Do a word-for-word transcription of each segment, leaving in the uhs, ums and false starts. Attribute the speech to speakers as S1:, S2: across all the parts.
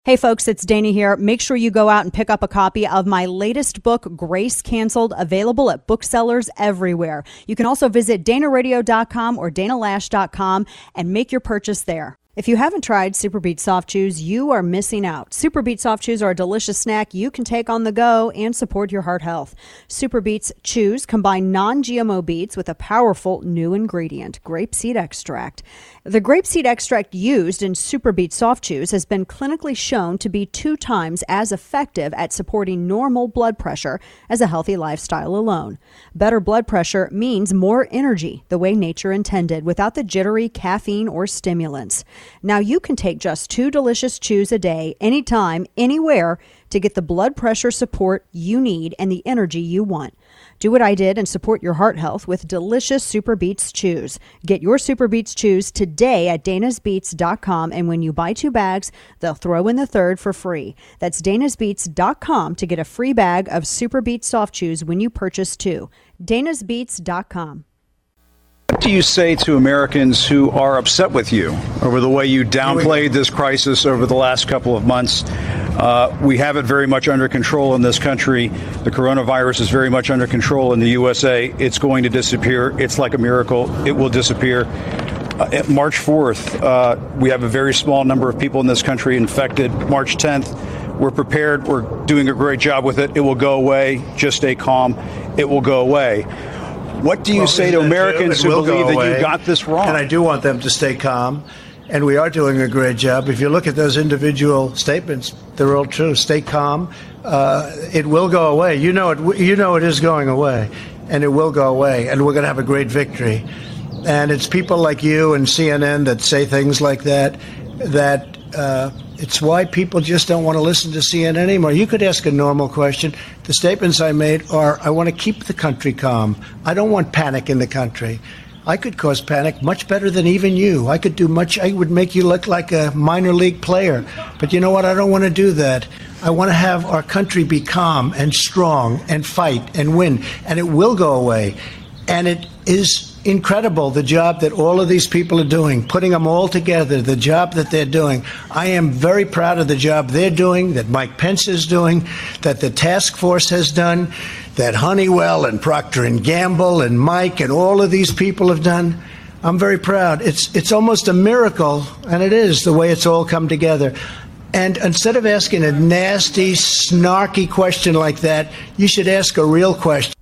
S1: Hey folks, it's Dana here. Make sure you go out and pick up a copy of my latest book, Grace Canceled, available at booksellers everywhere. You can also visit dana radio dot com or dana lash dot com and make your purchase there. If you haven't tried Superbeat Soft Chews, you are missing out. Superbeat Soft Chews are a delicious snack you can take on the go and support your heart health. Superbeats Chews combine non-G M O beets with a powerful new ingredient, grapeseed extract. The grapeseed extract used in Superbeat Soft Chews has been clinically shown to be two times as effective at supporting normal blood pressure as a healthy lifestyle alone. Better blood pressure means more energy, the way nature intended, without the jittery caffeine or stimulants. Now you can take just two delicious chews a day, anytime, anywhere, to get the blood pressure support you need and the energy you want. Do what I did and support your heart health with delicious Superbeats Chews. Get your Superbeats Chews today at danas beats dot com, and when you buy two bags, they'll throw in the third for free. That's danas beats dot com to get a free bag of Superbeats Soft Chews when you purchase two. danas beats dot com.
S2: What do you say to Americans who are upset with you over the way you downplayed this crisis over the last couple of months? Uh, we have it very much under control in this country. The coronavirus is very much under control in the U S A. It's going to disappear. It's like a miracle. It will disappear. Uh, at March fourth, uh, we have a very small number of people in this country infected. March tenth, we're prepared. We're doing a great job with it. It will go away. Just stay calm. It will go away. What do you well, say to Americans who believe that you got this wrong?
S3: And I do want them to stay calm, and we are doing a great job. If you look at those individual statements, they're all true. Stay calm. Uh, it will go away. You know it. You know it is going away, and it will go away, and we're going to have a great victory. And it's people like you and C N N that say things like that. That uh, it's why people just don't want to listen to C N N anymore. You could ask a normal question. The statements I made are, I want to keep the country calm. I don't want panic in the country. I could cause panic much better than even you. I could do much. I would make you look like a minor league player. But you know what? I don't want to do that. I want to have our country be calm and strong and fight and win. And it will go away. And it is incredible, the job that all of these people are doing, putting them all together, the job that they're doing. I am very proud of the job they're doing, that Mike Pence is doing, that the task force has done, that Honeywell and Procter and Gamble and Mike and all of these people have done. I'm very proud. It's it's almost a miracle, and it is, the way it's all come together. And instead of asking a nasty, snarky question like that, you should ask a real question.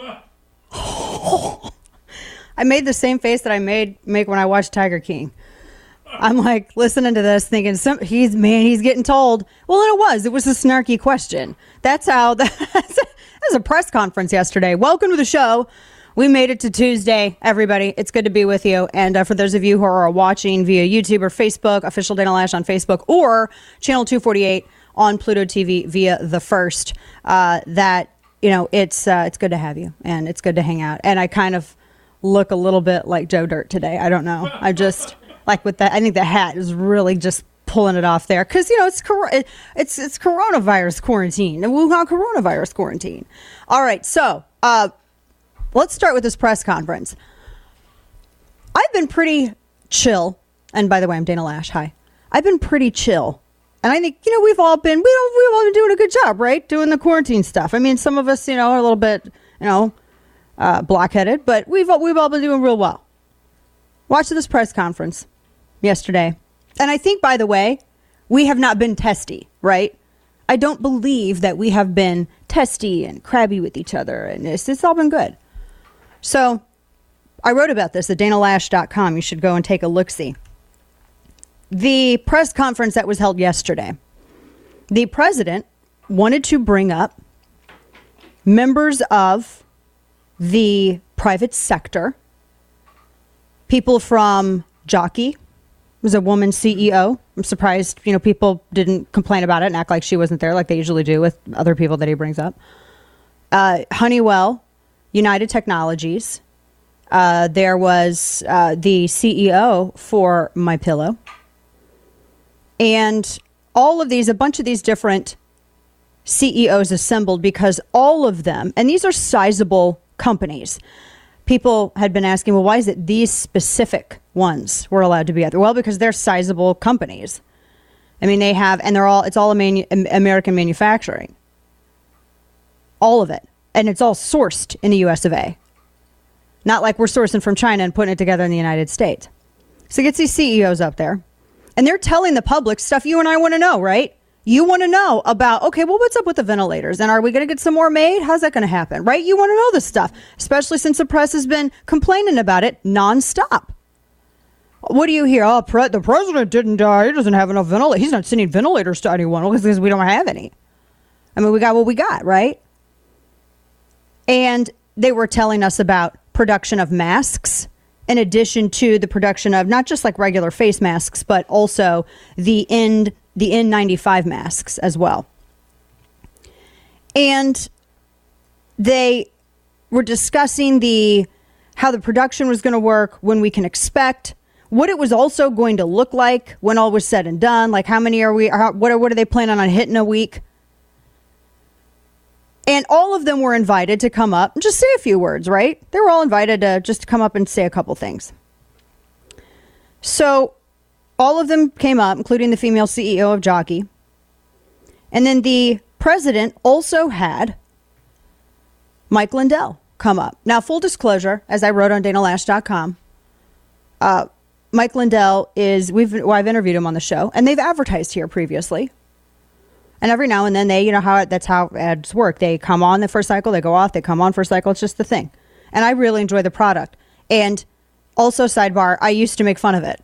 S1: I made the same face that I made make when I watched Tiger King. I'm like listening to this thinking, some, he's man, he's getting told. Well, and it was. It was a snarky question. That's how, that's, that was a press conference yesterday. Welcome to the show. We made it to Tuesday, everybody. It's good to be with you. And uh, for those of you who are watching via YouTube or Facebook, Official Dana Lash on Facebook, or Channel two forty-eight on Pluto T V via The First, uh, that, you know, it's uh, it's good to have you. And it's good to hang out. And I kind of look a little bit like Joe Dirt today. I don't know. I just like with that. I think the hat is really just pulling it off there because, you know, it's it's it's coronavirus quarantine and Wuhan coronavirus quarantine. All right. So uh, let's start with this press conference. I've been pretty chill. And by the way, I'm Dana Lash. Hi. I've been pretty chill. And I think, you know, we've all been, we don't, we've all been doing a good job, right? Doing the quarantine stuff. I mean, some of us, you know, are a little bit, you know, Uh, blockheaded, but we've we've all been doing real well. Watched this press conference yesterday, and I think, by the way, we have not been testy, right? I don't believe that we have been testy and crabby with each other, and it's, it's all been good. So I wrote about this at dana lash dot com. You should go and take a look-see. The press conference that was held yesterday, the president wanted to bring up members of the private sector, people from Jockey, was a woman C E O. I'm surprised, you know, people didn't complain about it and act like she wasn't there like they usually do with other people that he brings up. Uh, Honeywell, United Technologies. Uh, there was uh, the C E O for MyPillow. And all of these, a bunch of these different C E Os assembled because all of them, and these are sizable companies. People had been asking, well, why is it these specific ones were allowed to be out there? Well, because they're sizable companies. I mean, they have, and they're all, it's all a manu- American manufacturing. All of it. And it's all sourced in the U S of A. Not like we're sourcing from China and putting it together in the United States. So it gets these C E Os up there, and they're telling the public stuff you and I want to know, right? You want to know about, okay, well, what's up with the ventilators? And are we going to get some more made? How's that going to happen, right? You want to know this stuff, especially since the press has been complaining about it nonstop. What do you hear? Oh, pre- the president didn't die. He doesn't have enough ventilators. He's not sending ventilators to anyone because we don't have any. I mean, we got what we got, right? And they were telling us about production of masks, in addition to the production of not just like regular face masks, but also the N the N ninety-five masks as well. And they were discussing the how the production was going to work, when we can expect, what it was also going to look like when all was said and done. Like, how many are we? How, what are what are they planning on hitting a week? And all of them were invited to come up and just say a few words, right? They were all invited to just come up and say a couple things. So all of them came up, including the female C E O of Jockey. And then the president also had Mike Lindell come up. Now, full disclosure, as I wrote on Dana Lash dot com, uh, Mike Lindell is, we've, well, I've interviewed him on the show, and they've advertised here previously. And every now and then they, you know, how that's how ads work. They come on the first cycle, they go off, they come on first cycle. It's just the thing. And I really enjoy the product. And also, sidebar, I used to make fun of it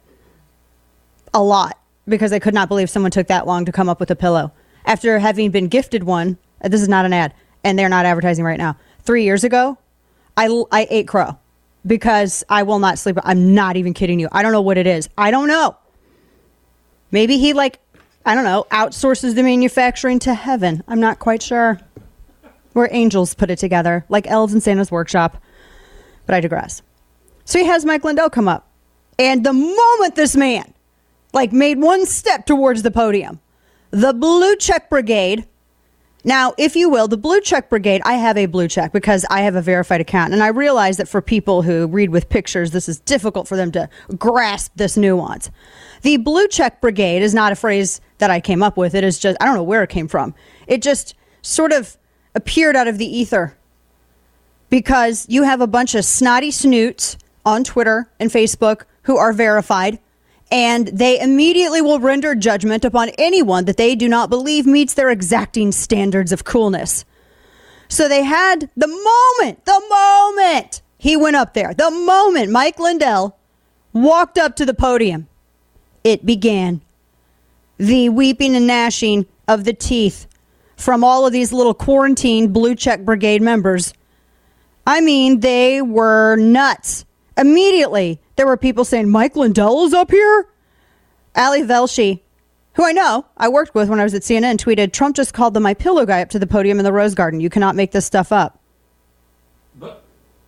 S1: a lot because I could not believe someone took that long to come up with a pillow. After having been gifted one, this is not an ad, and they're not advertising right now. Three years ago, I, I ate crow because I will not sleep. I'm not even kidding you. I don't know what it is. I don't know. Maybe he like... I don't know, outsources the manufacturing to heaven. I'm not quite sure. Where angels put it together, like elves in Santa's workshop. But I digress. So he has Mike Lindell come up. And the moment this man, like, made one step towards the podium, the Blue Check Brigade. Now, if you will, the Blue Check Brigade, I have a blue check because I have a verified account. And I realize that for people who read with pictures, this is difficult for them to grasp this nuance. The Blue Check Brigade is not a phrase that I came up with. It is just, I don't know where it came from. It just sort of appeared out of the ether because you have a bunch of snotty snoots on Twitter and Facebook who are verified, and they immediately will render judgment upon anyone that they do not believe meets their exacting standards of coolness. So they had the moment, the moment he went up there, the moment Mike Lindell walked up to the podium, it began. The weeping and gnashing of the teeth from all of these little quarantine Blue Check Brigade members. I mean, they were nuts. Immediately, there were people saying, Mike Lindell is up here? Ali Velshi, who I know, I worked with when I was at C N N, tweeted, Trump just called the My Pillow guy up to the podium in the Rose Garden. You cannot make this stuff up. But.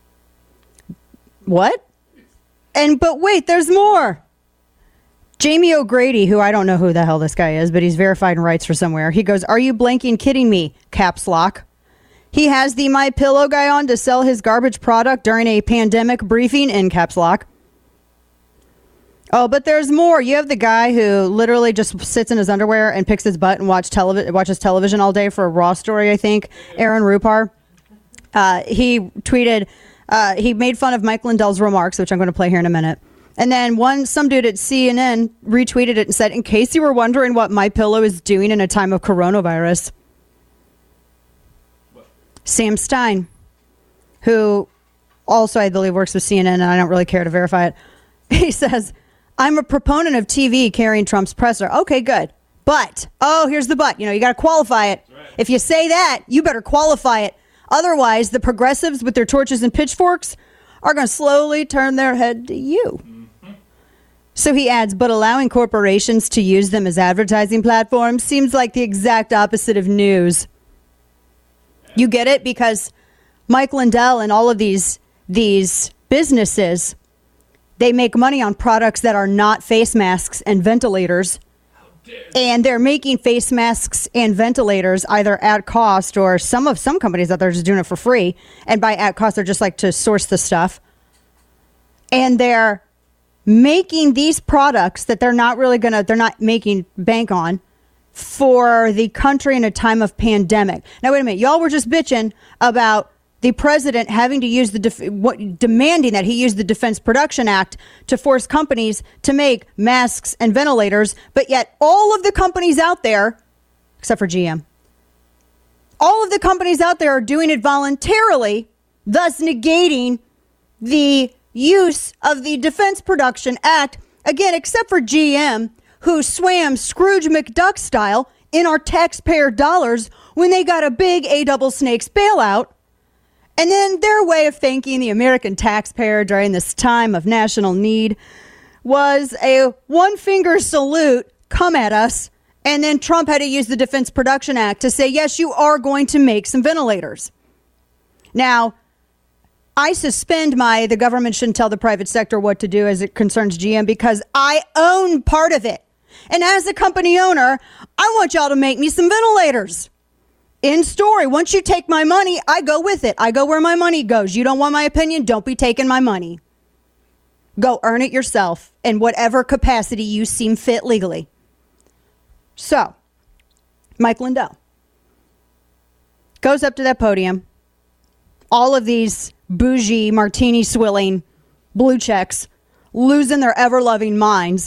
S1: What? And, but wait, there's more. Jamie O'Grady, who I don't know who the hell this guy is, but he's verified and writes for somewhere. He goes, are you blanking kidding me? Caps lock. He has the My Pillow guy on to sell his garbage product during a pandemic briefing in caps lock. Oh, but there's more. You have the guy who literally just sits in his underwear and picks his butt and watch televi- watches television all day for a Raw story, I think. Aaron Rupar. Uh, he tweeted, uh, he made fun of Mike Lindell's remarks, which I'm going to play here in a minute. And then one, some dude at C N N retweeted it and said, in case you were wondering what My Pillow is doing in a time of coronavirus. What? Sam Stein, who also I believe works with C N N, and I don't really care to verify it. He says, I'm a proponent of T V carrying Trump's presser. Okay, good. But, oh, here's the but. You know, you got to qualify it. Right. If you say that, you better qualify it. Otherwise, the progressives with their torches and pitchforks are going to slowly turn their head to you. So he adds, but allowing corporations to use them as advertising platforms seems like the exact opposite of news. You get it? Because Mike Lindell and all of these these businesses, they make money on products that are not face masks and ventilators. And they're making face masks and ventilators either at cost, or some of some companies out there are just doing it for free. And by at cost, they're just like to source the stuff. And they're making these products that they're not really going to, they're not making bank on for the country in a time of pandemic. Now, wait a minute. Y'all were just bitching about the president having to use the, def- what, demanding that he use the Defense Production Act to force companies to make masks and ventilators. But yet all of the companies out there, except for G M, all of the companies out there are doing it voluntarily, thus negating the use of the Defense Production Act, again, except for G M, who swam Scrooge McDuck style in our taxpayer dollars when they got a big A double snakes bailout. And then their way of thanking the American taxpayer during this time of national need was a one-finger salute, come at us, and then Trump had to use the Defense Production Act to say, yes, you are going to make some ventilators. Now, I suspend my, the government shouldn't tell the private sector what to do as it concerns G M because I own part of it. And as a company owner, I want y'all to make me some ventilators. In story, once you take my money, I go with it. I go where my money goes. You don't want my opinion? Don't be taking my money. Go earn it yourself in whatever capacity you seem fit legally. So, Mike Lindell goes up to that podium. All of these bougie, martini swilling blue checks losing their ever-loving minds.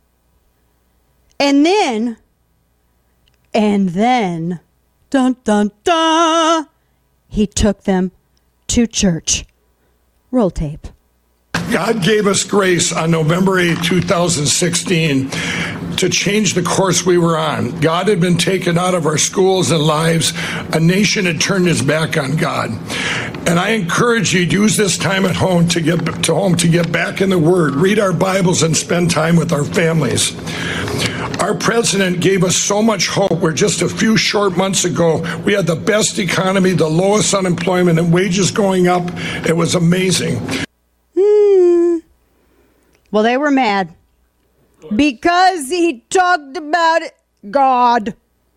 S1: And then, and then... Dun, dun, dun. He took them to church. Roll tape.
S4: God gave us grace on November eighth, two thousand sixteen to change the course we were on. God had been taken out of our schools and lives. A nation had turned its back on God. And I encourage you to use this time at home to get to home to get back in the Word, read our Bibles, and spend time with our families. Our president gave us so much hope where just a few short months ago, we had the best economy, the lowest unemployment, and wages going up. It was amazing.
S1: Hmm. Well, they were mad because he talked about it. God.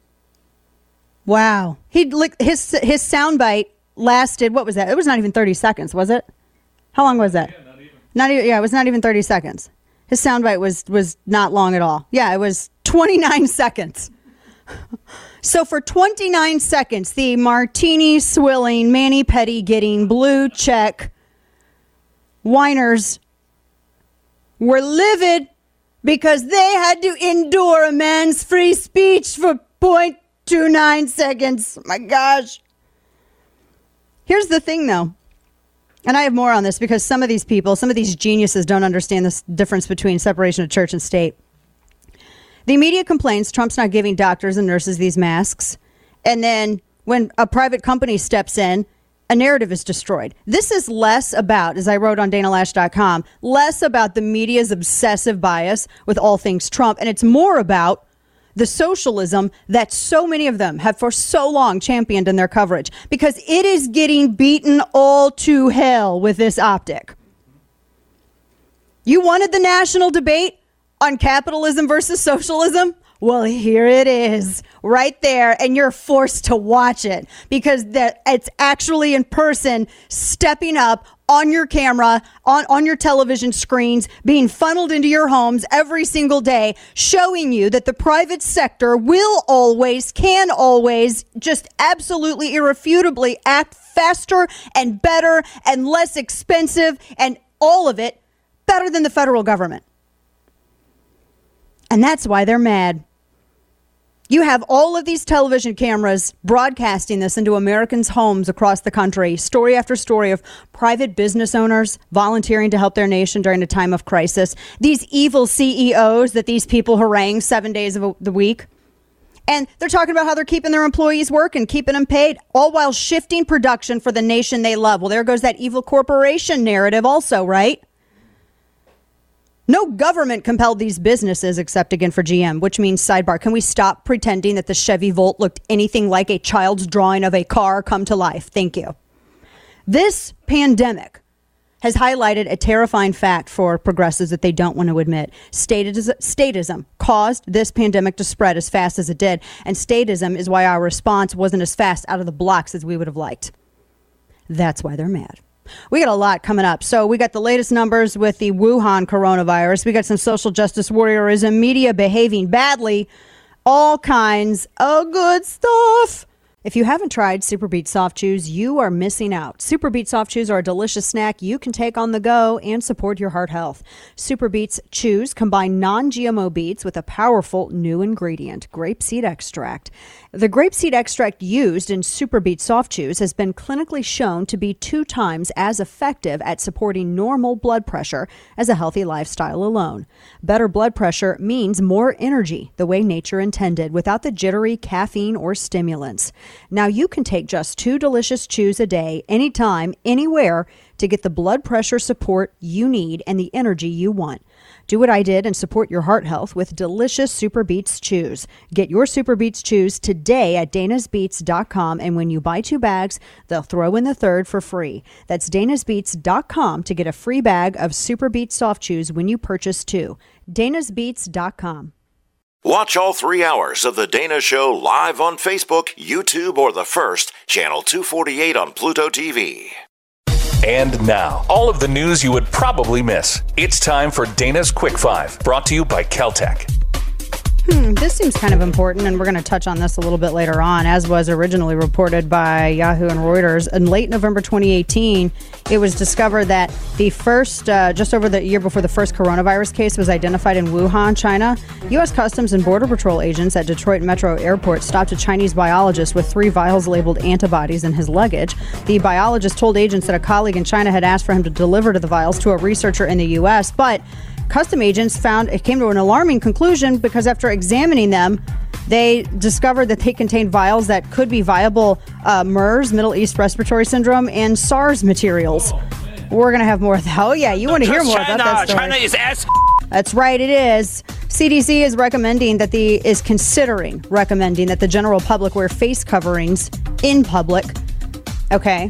S1: Wow. He his his soundbite lasted, what was that? It was not even thirty seconds, was it? How long was that? Yeah, not even. Not even, yeah, it was not even thirty seconds. His soundbite was was not long at all. Yeah, it was twenty-nine seconds. So for twenty-nine seconds, the martini swilling, mani petty getting, blue check whiners were livid because they had to endure a man's free speech for zero point two nine seconds. My gosh. Here's the thing, though. And I have more on this because some of these people, some of these geniuses don't understand this difference between separation of church and state. The media complains Trump's not giving doctors and nurses these masks. And then when a private company steps in, a narrative is destroyed. This is less about, as I wrote on Dana Lash dot com, less about the media's obsessive bias with all things Trump. And it's more about the socialism that so many of them have for so long championed in their coverage, because it is getting beaten all to hell with this optic. You wanted the national debate on capitalism versus socialism? Well, here it is right there, and you're forced to watch it because that it's actually in person, stepping up on your camera, on, on your television screens, being funneled into your homes every single day, showing you that the private sector will always, can always, just absolutely irrefutably act faster and better and less expensive and all of it better than the federal government. And that's why they're mad. You have all of these television cameras broadcasting this into Americans' homes across the country. Story after story of private business owners volunteering to help their nation during a time of crisis. These evil C E Os that these people harangue seven days of the week. And they're talking about how they're keeping their employees working, keeping them paid, all while shifting production for the nation they love. Well, there goes that evil corporation narrative also, right? No government compelled these businesses except, again, for G M, which means, sidebar, can we stop pretending that the Chevy Volt looked anything like a child's drawing of a car come to life? Thank you. This pandemic has highlighted a terrifying fact for progressives that they don't want to admit. Statism, statism caused this pandemic to spread as fast as it did, and statism is why our response wasn't as fast out of the blocks as we would have liked. That's why they're mad. We got a lot coming up. So we got the latest numbers with the Wuhan coronavirus. We got some social justice warriorism, media behaving badly, all kinds of good stuff. If you haven't tried Super Beet Soft Chews, you are missing out. Super Beet Soft Chews are a delicious snack you can take on the go and support your heart health. Super Beets Chews combine non-G M O beets with a powerful new ingredient, grapeseed extract. The grapeseed extract used in Super Beet Soft Chews has been clinically shown to be two times as effective at supporting normal blood pressure as a healthy lifestyle alone. Better blood pressure means more energy, the way nature intended, without the jittery caffeine or stimulants. Now you can take just two delicious chews a day, anytime, anywhere, to get the blood pressure support you need and the energy you want. Do what I did and support your heart health with delicious Super Beets Chews. Get your Super Beets Chews today at danas beets dot com, and when you buy two bags, they'll throw in the third for free. That's danas beets dot com to get a free bag of Super Beets Soft Chews when you purchase two. danas beets dot com.
S5: Watch all three hours of The Dana Show live on Facebook, YouTube, or the first, Channel two forty-eight on Pluto T V.
S6: And now, all of the news you would probably miss. It's time for Dana's Quick Five, brought to you by Caltech.
S1: Hmm, this seems kind of important, and we're going to touch on this a little bit later on, as was originally reported by Yahoo and Reuters. In late November twenty eighteen, it was discovered that the first, uh, just over the year before the first coronavirus case was identified in Wuhan, China, U S Customs and Border Patrol agents at Detroit Metro Airport stopped a Chinese biologist with three vials labeled antibodies in his luggage. The biologist told agents that a colleague in China had asked for him to deliver the vials to a researcher in the U S, but custom agents found it came to an alarming conclusion because after examining them, they discovered that they contained vials that could be viable uh, MERS, Middle East Respiratory Syndrome, and SARS materials. Oh, We're going to have more of that. Oh, yeah, you want to hear more
S7: China.
S1: about that story.
S7: China is ass.
S1: That's right, it is. C D C is recommending that the is considering recommending that the general public wear face coverings in public. Okay.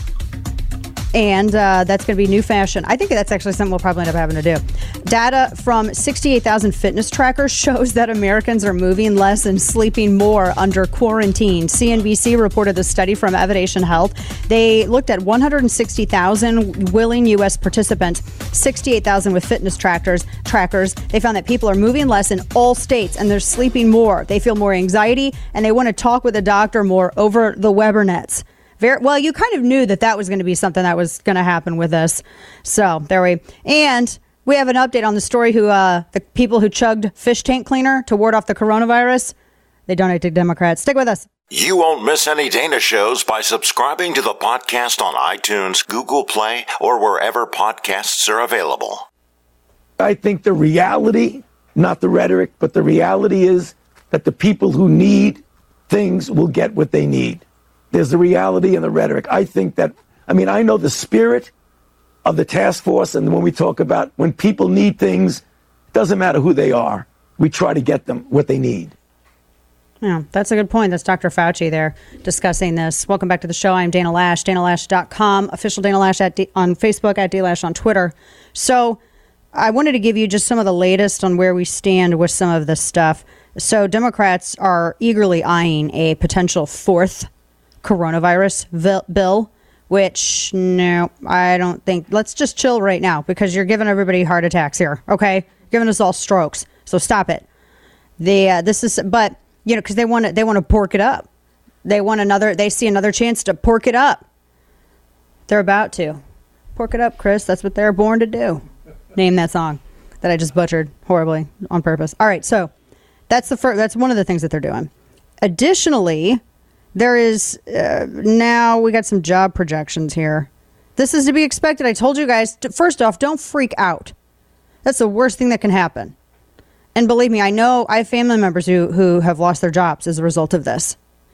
S1: And uh, that's going to be new fashion. I think that's actually something we'll probably end up having to do. Data from sixty-eight thousand fitness trackers shows that Americans are moving less and sleeping more under quarantine. C N B C reported the study from Evidation Health. They looked at one hundred sixty thousand willing U S participants, sixty-eight thousand with fitness trackers. Trackers. They found that people are moving less in all states and they're sleeping more. They feel more anxiety and they want to talk with a doctor more over the Webernets. Very, well, you kind of knew that that was going to be something that was going to happen with us. So there we, and we have an update on the story who, uh, the people who chugged fish tank cleaner to ward off the coronavirus, they donate to Democrats. Stick with us.
S5: You won't miss any Dana shows by subscribing to the podcast on iTunes, Google Play, or wherever podcasts are available.
S8: I think the reality, not the rhetoric, but the reality is that the people who need things will get what they need. There's the reality and the rhetoric. I think that, I mean, I know the spirit of the task force, and when we talk about when people need things, it doesn't matter who they are. We try to get them what they need.
S1: Yeah, that's a good point. That's Doctor Fauci there discussing this. Welcome back to the show. I'm Dana Lash, dana lash dot com, official Dana Lash at D- on Facebook, at DLash on Twitter. So I wanted to give you just some of the latest on where we stand with some of this stuff. So Democrats are eagerly eyeing a potential fourth coronavirus vil- bill, which, no, I don't think. Let's just chill right now because you're giving everybody heart attacks here, okay? Giving us all strokes, so stop it. They, uh, this is, but, you know, because they want to, they want to pork it up. They want another, they see another chance to pork it up. They're about to. Pork it up, Chris. That's what they're born to do. Name that song that I just butchered horribly on purpose. All right, so that's the first, that's one of the things that they're doing. Additionally, there is uh, now we got some job projections here. This is to be expected. I told you guys, to, first off, don't freak out. That's the worst thing that can happen. And believe me, I know I have family members who, who have lost their jobs as a result of this.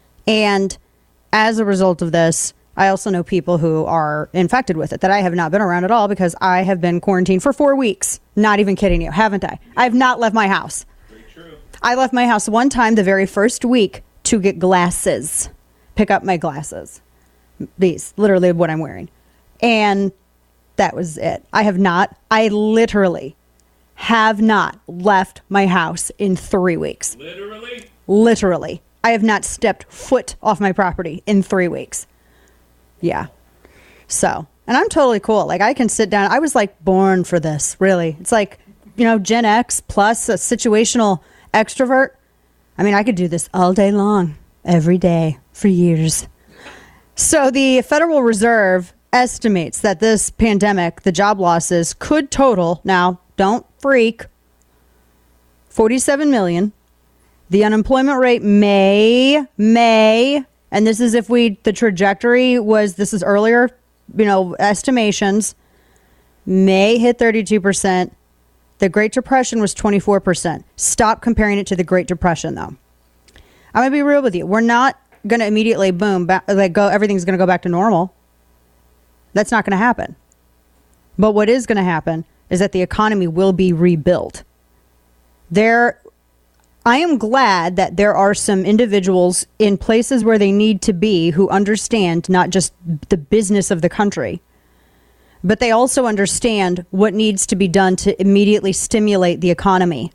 S1: And as a result of this, I also know people who are infected with it that I have not been around at all because I have been quarantined for four weeks. Not even kidding you, haven't I? I have not left my house. Very true. I left my house one time the very first week to get glasses, pick up my glasses. These, literally what I'm wearing. And that was it. I have not, I literally have not left my house in three weeks.
S7: Literally?
S1: Literally. I have not stepped foot off my property in three weeks. Yeah. So And I'm totally cool. Like, I can sit down. I was like born for this, really. It's like, you know, Gen X plus a situational extrovert. I mean, I could do this all day long, every day, for years. So the Federal Reserve estimates that this pandemic, the job losses, could total, now, don't freak, forty-seven million. The unemployment rate may, may, and this is if we, the trajectory was, this is earlier, you know, estimations, may hit thirty-two percent. The Great Depression was twenty-four percent. Stop comparing it to the Great Depression, though. I'm going to be real with you. We're not going to immediately, boom, back, like go, everything's going to go back to normal. That's not going to happen. But what is going to happen is that the economy will be rebuilt. There, I am glad that there are some individuals in places where they need to be who understand not just the business of the country, but they also understand what needs to be done to immediately stimulate the economy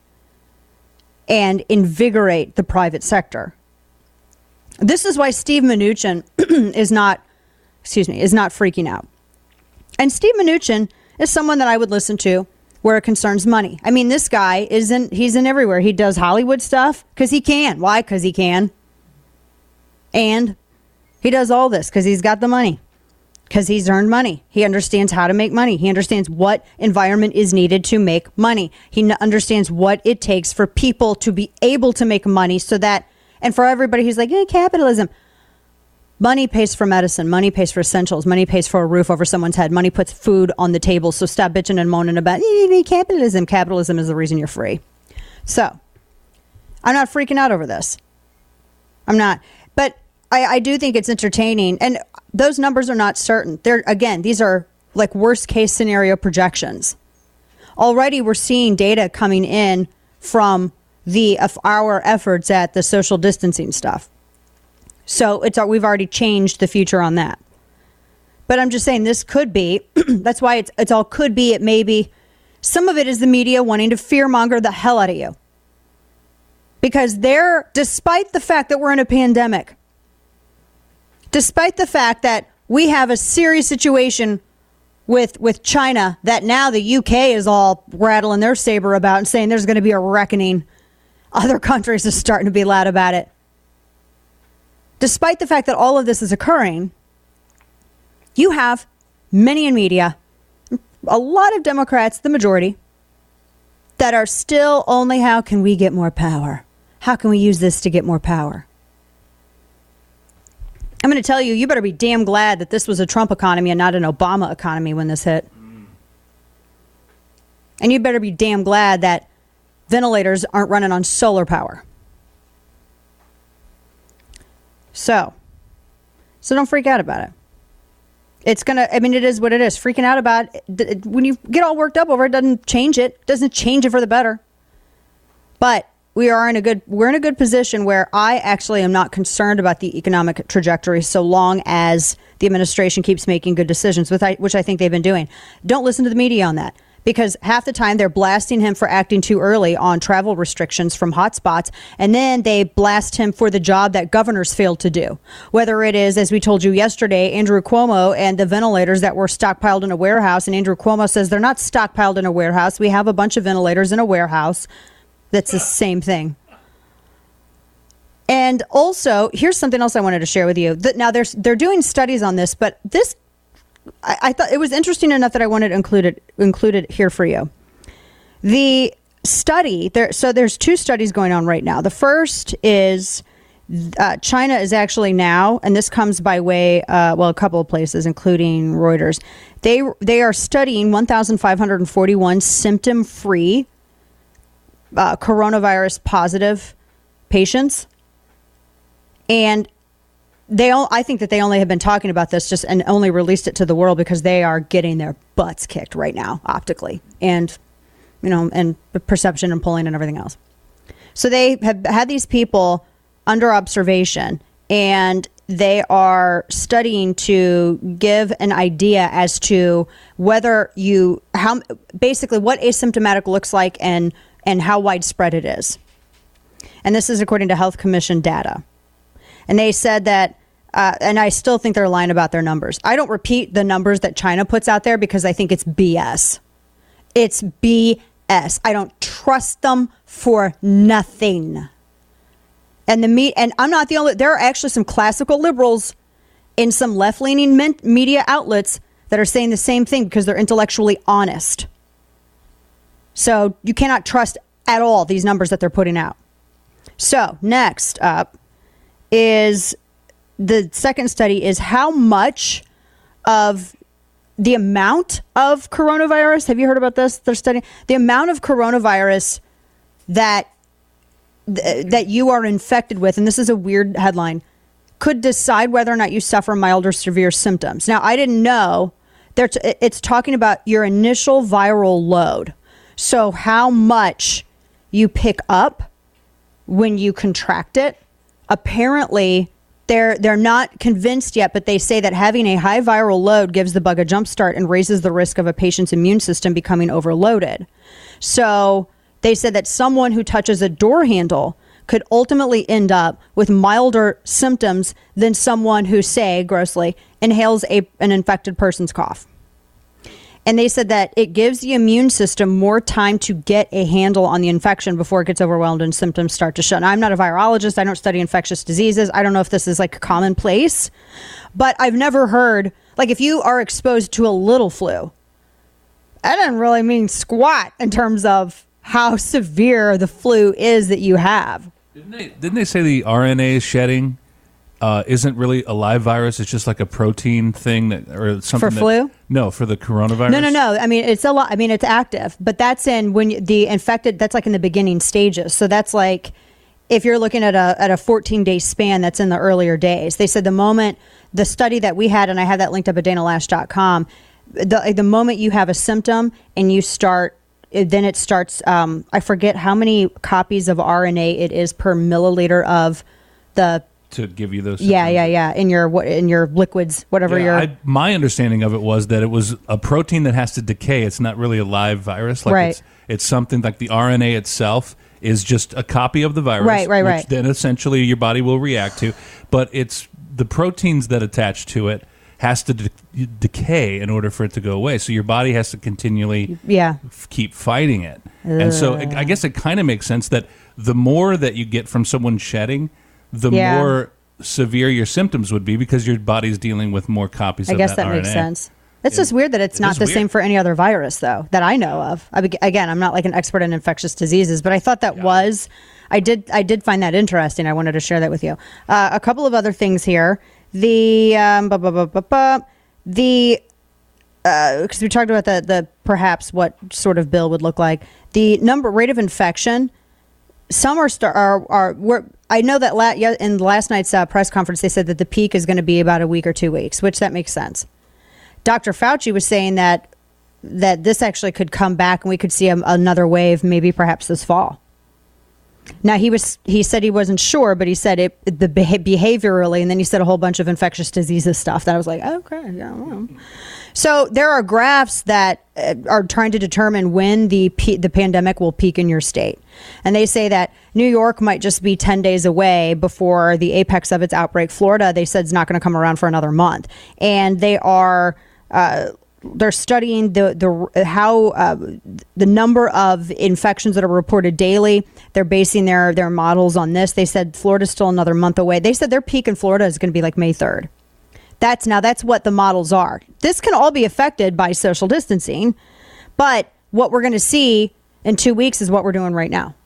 S1: and invigorate the private sector. This is why Steve Mnuchin is not, excuse me, is not freaking out. And Steve Mnuchin is someone that I would listen to where it concerns money. I mean, this guy isn't, he's in everywhere. He does Hollywood stuff because he can. Why? Because he can. And he does all this because he's got the money. Because he's earned money. He understands how to make money. He understands what environment is needed to make money. He n- understands what it takes for people to be able to make money so that, and for everybody who's like, eh, capitalism. Money pays for medicine. Money pays for essentials. Money pays for a roof over someone's head. Money puts food on the table. So stop bitching and moaning about eh, capitalism. Capitalism is the reason you're free. So I'm not freaking out over this. I'm not. But I, I do think it's entertaining. And those numbers are not certain. They're, again, these are like worst case scenario projections. Already we're seeing data coming in from the of our efforts at the social distancing stuff. So it's we've already changed the future on that. But I'm just saying this could be, that's why it's it's all could be, it may be. Some of it is the media wanting to fearmonger the hell out of you. Because they're, despite the fact that we're in a pandemic, despite the fact that we have a serious situation with with China that now the U K is all rattling their saber about and saying there's going to be a reckoning. Other countries are starting to be loud about it. Despite the fact that all of this is occurring, you have many in media, a lot of Democrats, the majority, that are still only how can we get more power? How can we use this to get more power? I'm going to tell you, you better be damn glad that this was a Trump economy and not an Obama economy when this hit. And you better be damn glad that ventilators aren't running on solar power. So, so don't freak out about it. It's going to, I mean, it is what it is. Freaking out about it, when you get all worked up over it, doesn't change it. It doesn't change it for the better. But we are in a good, we're in a good position where I actually am not concerned about the economic trajectory so long as the administration keeps making good decisions, which I, which I think they've been doing. Don't listen to the media on that. Because half the time they're blasting him for acting too early on travel restrictions from hotspots. And then they blast him for the job that governors failed to do. Whether it is, as we told you yesterday, Andrew Cuomo and the ventilators that were stockpiled in a warehouse. And Andrew Cuomo says they're not stockpiled in a warehouse. We have a bunch of ventilators in a warehouse. That's the same thing. And also, here's something else I wanted to share with you. Now, they're, they're doing studies on this, but this I, I thought it was interesting enough that I wanted to include it, include it here for you. The study, there, so there's two studies going on right now. The first is uh, China is actually now, and this comes by way, uh, well, a couple of places, including Reuters. They they are studying one thousand five hundred forty-one symptom-free uh, coronavirus positive patients. And They, all, I think that they only have been talking about this just and only released it to the world because they are getting their butts kicked right now, optically, and you know, and perception and polling and everything else. So they have had these people under observation, and they are studying to give an idea as to whether you how basically what asymptomatic looks like and and how widespread it is. And this is according to Health Commission data. And they said that Uh, and I still think they're lying about their numbers. I don't repeat the numbers that China puts out there because I think it's B S. It's B S. I don't trust them for nothing. And the me- and I'm not the only. There are actually some classical liberals in some left-leaning men- media outlets that are saying the same thing because they're intellectually honest. So you cannot trust at all these numbers that they're putting out. So next up is the second study is how much of the amount of coronavirus. Have you heard about this? They're studying the amount of coronavirus that th- that you are infected with. And this is a weird headline. Could decide whether or not you suffer mild or severe symptoms. Now, I didn't know. T- it's talking about your initial viral load. So how much you pick up when you contract it. Apparently, they're they're not convinced yet, but they say that having a high viral load gives the bug a jump start and raises the risk of a patient's immune system becoming overloaded. So they said that someone who touches a door handle could ultimately end up with milder symptoms than someone who, say, grossly, inhales a, an infected person's cough. And they said that it gives the immune system more time to get a handle on the infection before it gets overwhelmed and symptoms start to show. Now, I'm not a virologist. I don't study infectious diseases. I don't know if this is like commonplace, but I've never heard, like if you are exposed to a little flu, that doesn't really mean squat in terms of how severe the flu is that you have.
S7: Didn't they, didn't they say the R N A shedding uh, isn't really a live virus? It's just like a protein thing that, or something
S1: for
S7: that,
S1: flu?
S7: No, for the coronavirus.
S1: No, no, no. I mean, it's a lot. I mean, it's active, but that's in when you, the infected. That's like in the beginning stages. So that's like if you're looking at a at a fourteen day span. That's in the earlier days. They said the moment the study that we had, and I have that linked up at dana lash dot com. The the moment you have a symptom and you start. It, then it starts, um, I forget how many copies of R N A it is per milliliter of the...
S7: To give you those symptoms.
S1: Yeah, yeah, yeah. In your in your liquids, whatever
S7: yeah,
S1: your...
S7: I, my understanding of it was that it was a protein that has to decay. It's not really a live virus. Like
S1: right.
S7: It's, it's something like the R N A itself is just a copy of the virus.
S1: Right, right,
S7: which
S1: right.
S7: Then essentially your body will react to. But it's the proteins that attach to it has to de- decay in order for it to go away. So your body has to continually
S1: yeah.
S7: f- keep fighting it. Ugh. And so it, I guess it kind of makes sense that the more that you get from someone shedding, the yeah. more severe your symptoms would be because your body's dealing with more copies
S1: I
S7: of
S1: that
S7: that
S1: R N A. I guess that
S7: R N A.
S1: makes sense. It's
S7: it,
S1: just weird that it's
S7: it
S1: not the
S7: weird.
S1: same for any other virus, though, that I know of. I be, again, I'm not like an expert in infectious diseases, but I thought that yeah. was... I did I did find that interesting. I wanted to share that with you. Uh, a couple of other things here. The... Um, bu- bu- bu- bu- bu- The, because uh, we talked about the, the perhaps what sort of bill would look like. The number rate of infection, some are, star, are, are we're, I know that la- in last night's uh, press conference, they said that the peak is going to be about a week or two weeks, which that makes sense. Doctor Fauci was saying that that this actually could come back and we could see a, another wave, maybe perhaps this fall. Now, he was he said he wasn't sure, but he said it the behaviorally, and then he said a whole bunch of infectious diseases stuff that I was like, okay, yeah. Well. So there are graphs that uh, are trying to determine when the pe- the pandemic will peak in your state. And they say that New York might just be ten days away before the apex of its outbreak. Florida, they said, is not going to come around for another month. And they are... Uh, They're studying the the how uh, the number of infections that are reported daily. They're basing their their models on this. They said Florida's still another month away. They said their peak in Florida is going to be like May third. That's now that's what the models are. This can all be affected by social distancing, but what we're going to see in two weeks is what we're doing right now.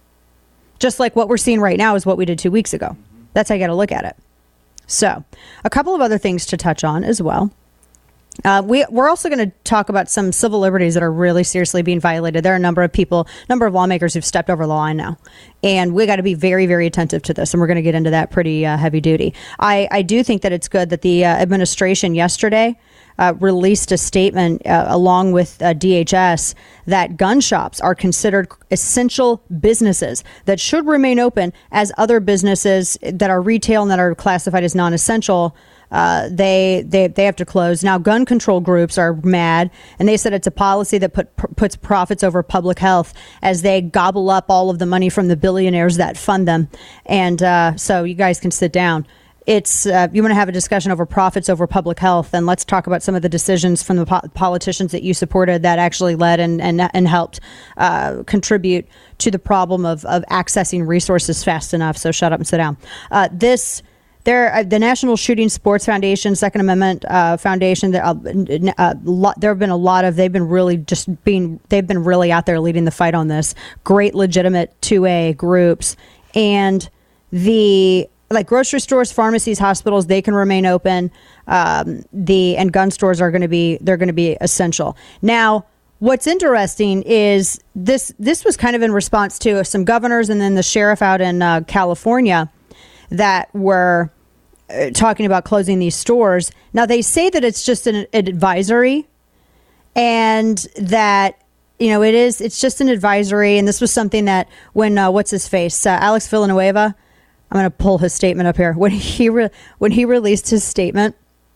S1: Just like what we're seeing right now is what we did two weeks ago. That's how you got to look at it. So, a couple of other things to touch on as well. Uh, we, we're also going to talk about some civil liberties that are really seriously being violated. There are a number of people, number of lawmakers who've stepped over the line now. And we got to be very, very attentive to this. And we're going to get into that pretty uh, heavy duty. I, I do think that it's good that the uh, administration yesterday uh, released a statement uh, along with uh, D H S that gun shops are considered essential businesses that should remain open as other businesses that are retail and that are classified as non-essential. Uh, they, they they have to close. Now, gun control groups are mad, and they said it's a policy that put, pr- puts profits over public health as they gobble up all of the money from the billionaires that fund them. And uh, so you guys can sit down. it's uh, you want to have a discussion over profits over public health, and let's talk about some of the decisions from the po- politicians that you supported that actually led and and, and helped uh, contribute to the problem of, of accessing resources fast enough. So shut up and sit down. Uh, this there uh, the National Shooting Sports Foundation, Second Amendment uh, Foundation. There, uh, uh, lot, there have been a lot of they've been really just being they've been really out there leading the fight on this. Great legitimate two A groups, and the like grocery stores, pharmacies, hospitals, they can remain open. Um, the and gun stores are going to be they're going to be essential. Now, what's interesting is this this was kind of in response to some governors and then the sheriff out in uh, California that were uh, talking about closing these stores. Now, they say that it's just an, an advisory and that, you know, it is it's just an advisory. And this was something that when uh, what's his face, uh, Alex Villanueva, I'm going to pull his statement up here. When he re- when he released his statement,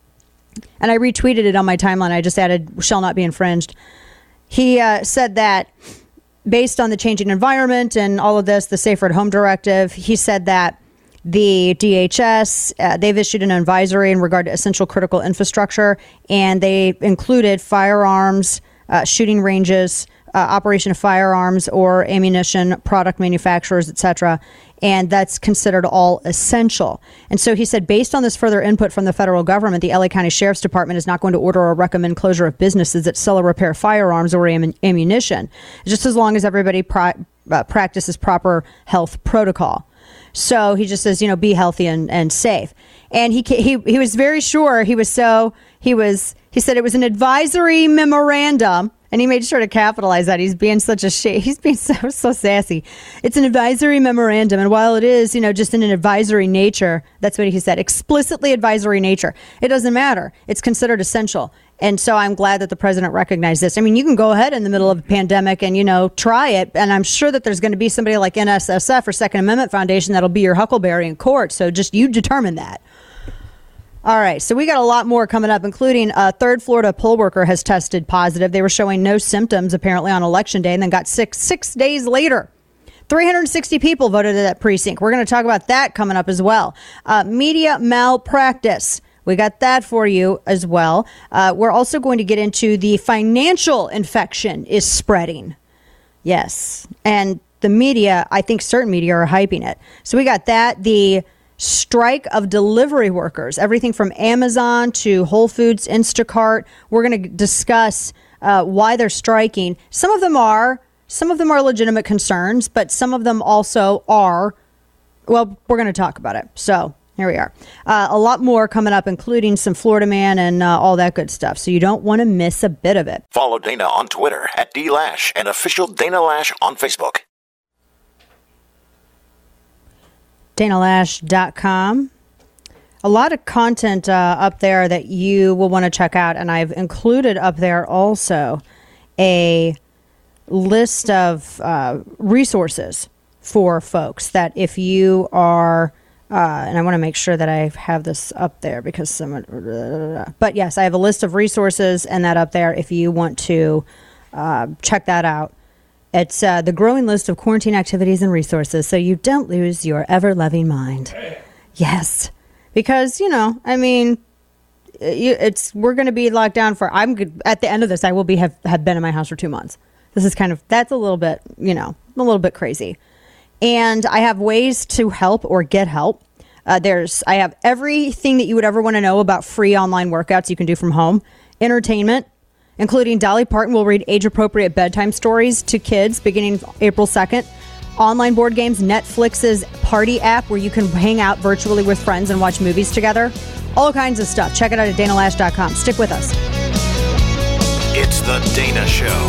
S1: and I retweeted it on my timeline, I just added "shall not be infringed." He uh, said that based on the changing environment and all of this, the Safer at Home Directive, he said that the D H S, uh, they've issued an advisory in regard to essential critical infrastructure, and they included firearms, uh, shooting ranges, uh, operation of firearms or ammunition, product manufacturers, et cetera, and that's considered all essential. And so he said, based on this further input from the federal government, the L A County Sheriff's Department is not going to order or recommend closure of businesses that sell or repair firearms or am- ammunition, just as long as everybody pri- uh, practices proper health protocol. So he just says, you know, be healthy and, and safe. And he he he was very sure. He was so he was he said it was an advisory memorandum. And he made sure to capitalize that. He's being such a shit. He's being so, so sassy. It's an advisory memorandum. And while it is, you know, just in an advisory nature, that's what he said, explicitly advisory nature, it doesn't matter. It's considered essential. And so I'm glad that the president recognized this. I mean, you can go ahead in the middle of a pandemic and, you know, try it. And I'm sure that there's going to be somebody like N S S F or Second Amendment Foundation that'll be your huckleberry in court. So just you determine that. All right, so we got a lot more coming up, including a third Florida poll worker has tested positive. They were showing no symptoms, apparently, on Election Day, and then got sick six days later. three hundred sixty people voted at that precinct. We're going to talk about that coming up as well. Uh, media malpractice. We got that for you as well. Uh, we're also going to get into the financial infection is spreading. Yes, and the media, I think certain media are hyping it. So we got that. The strike of delivery workers, everything from Amazon to Whole Foods, Instacart. We're going to discuss uh, why they're striking. Some of them are, some of them are legitimate concerns, but some of them also are, well, we're going to talk about it. So here we are. Uh, a lot more coming up, including some Florida Man and uh, all that good stuff. So you don't want to miss a bit of it.
S5: Follow Dana on Twitter at D Lash and official Dana Lash on Facebook.
S1: Dana Lash dot com. A lot of content uh, up there that you will want to check out. And I've included up there also a list of uh, resources for folks that if you are, uh, and I want to make sure that I have this up there because someone, but yes, I have a list of resources and that up there if you want to uh, check that out. It's uh, the growing list of quarantine activities and resources so you don't lose your ever-loving mind. Yes. Because, you know, I mean, it's we're going to be locked down for, I'm good, at the end of this, I will be have, have been in my house for two months. This is kind of, that's a little bit, you know, a little bit crazy. And I have ways to help or get help. Uh, there's, I have everything that you would ever want to know about free online workouts you can do from home. Entertainment, including Dolly Parton will read age-appropriate bedtime stories to kids beginning April second. Online board games, Netflix's Party app where you can hang out virtually with friends and watch movies together. All kinds of stuff. Check it out at Dana Lash dot com. Stick with us.
S5: It's The Dana Show.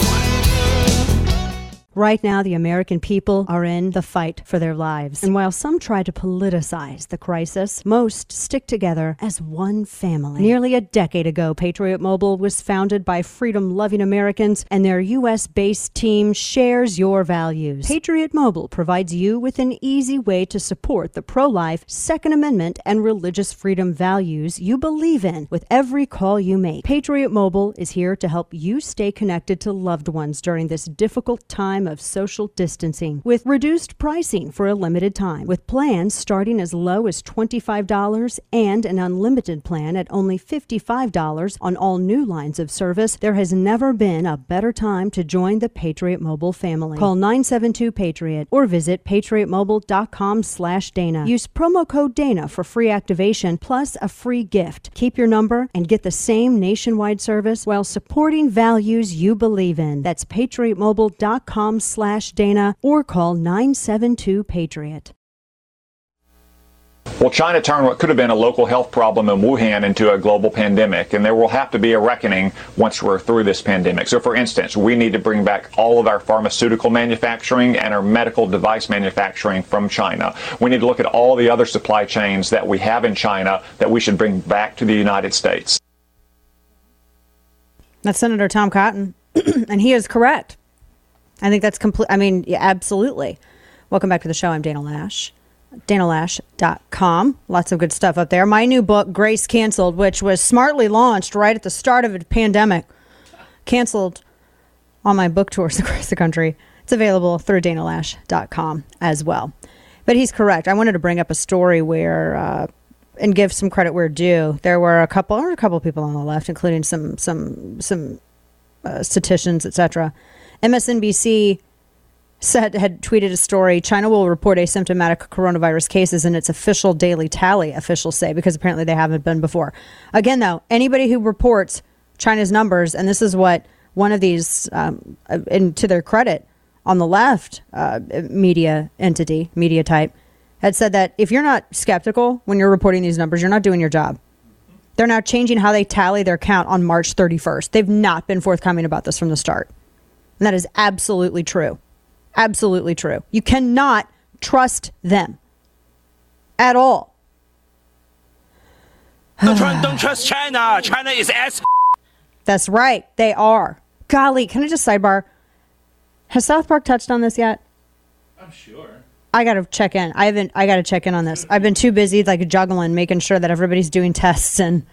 S1: Right now, the American people are in the fight for their lives. And while some try to politicize the crisis, most stick together as one family. Nearly a decade ago, Patriot Mobile was founded by freedom-loving Americans, and their U S-based team shares your values. Patriot Mobile provides you with an easy way to support the pro-life, Second Amendment, and religious freedom values you believe in with every call you make. Patriot Mobile is here to help you stay connected to loved ones during this difficult time time of social distancing with reduced pricing for a limited time, with plans starting as low as twenty-five dollars and an unlimited plan at only fifty-five dollars on all new lines of service. There has never been a better time to join the Patriot Mobile family. Call nine seven two Patriot or visit patriot mobile dot com slash Dana. Use promo code Dana for free activation plus a free gift. Keep your number and get the same nationwide service while supporting values you believe in. That's patriot mobile dot com slash Dana or call nine seven two Patriot.
S9: Well, China turned what could have been a local health problem in Wuhan into a global pandemic, and there will have to be a reckoning once we're through this pandemic. So, for instance, we need to bring back all of our pharmaceutical manufacturing and our medical device manufacturing from China. We need to look at all the other supply chains that we have in China that we should bring back to the United States.
S1: That's Senator Tom Cotton, and he is correct. I think that's complete. I mean, yeah, absolutely. Welcome back to the show. I'm Dana Lash. dana lash dot com. Lots of good stuff up there. My new book, Grace Canceled, which was smartly launched right at the start of a pandemic, canceled on my book tours across the country. It's available through dana lash dot com as well. But he's correct. I wanted to bring up a story where, uh, and give some credit where due. There were a couple, or a couple of people on the left, including some some some uh, statisticians, et cetera. M S N B C said had tweeted a story. China will report asymptomatic coronavirus cases in its official daily tally, officials say, because apparently they haven't been before. Again, though, anybody who reports China's numbers, and this is what one of these, um, and to their credit, on the left uh, media entity, media type, had said that if you're not skeptical when you're reporting these numbers, you're not doing your job. They're now changing how they tally their count on March thirty-first. They've not been forthcoming about this from the start. And that is absolutely true. Absolutely true. You cannot trust them at all.
S10: Don't trust China. China is ass.
S1: That's right. They are. Golly, can I just sidebar? Has South Park touched on this yet?
S7: I'm sure.
S1: I got to check in. I haven't, I got to check in on this. I've been too busy like juggling, making sure that everybody's doing tests and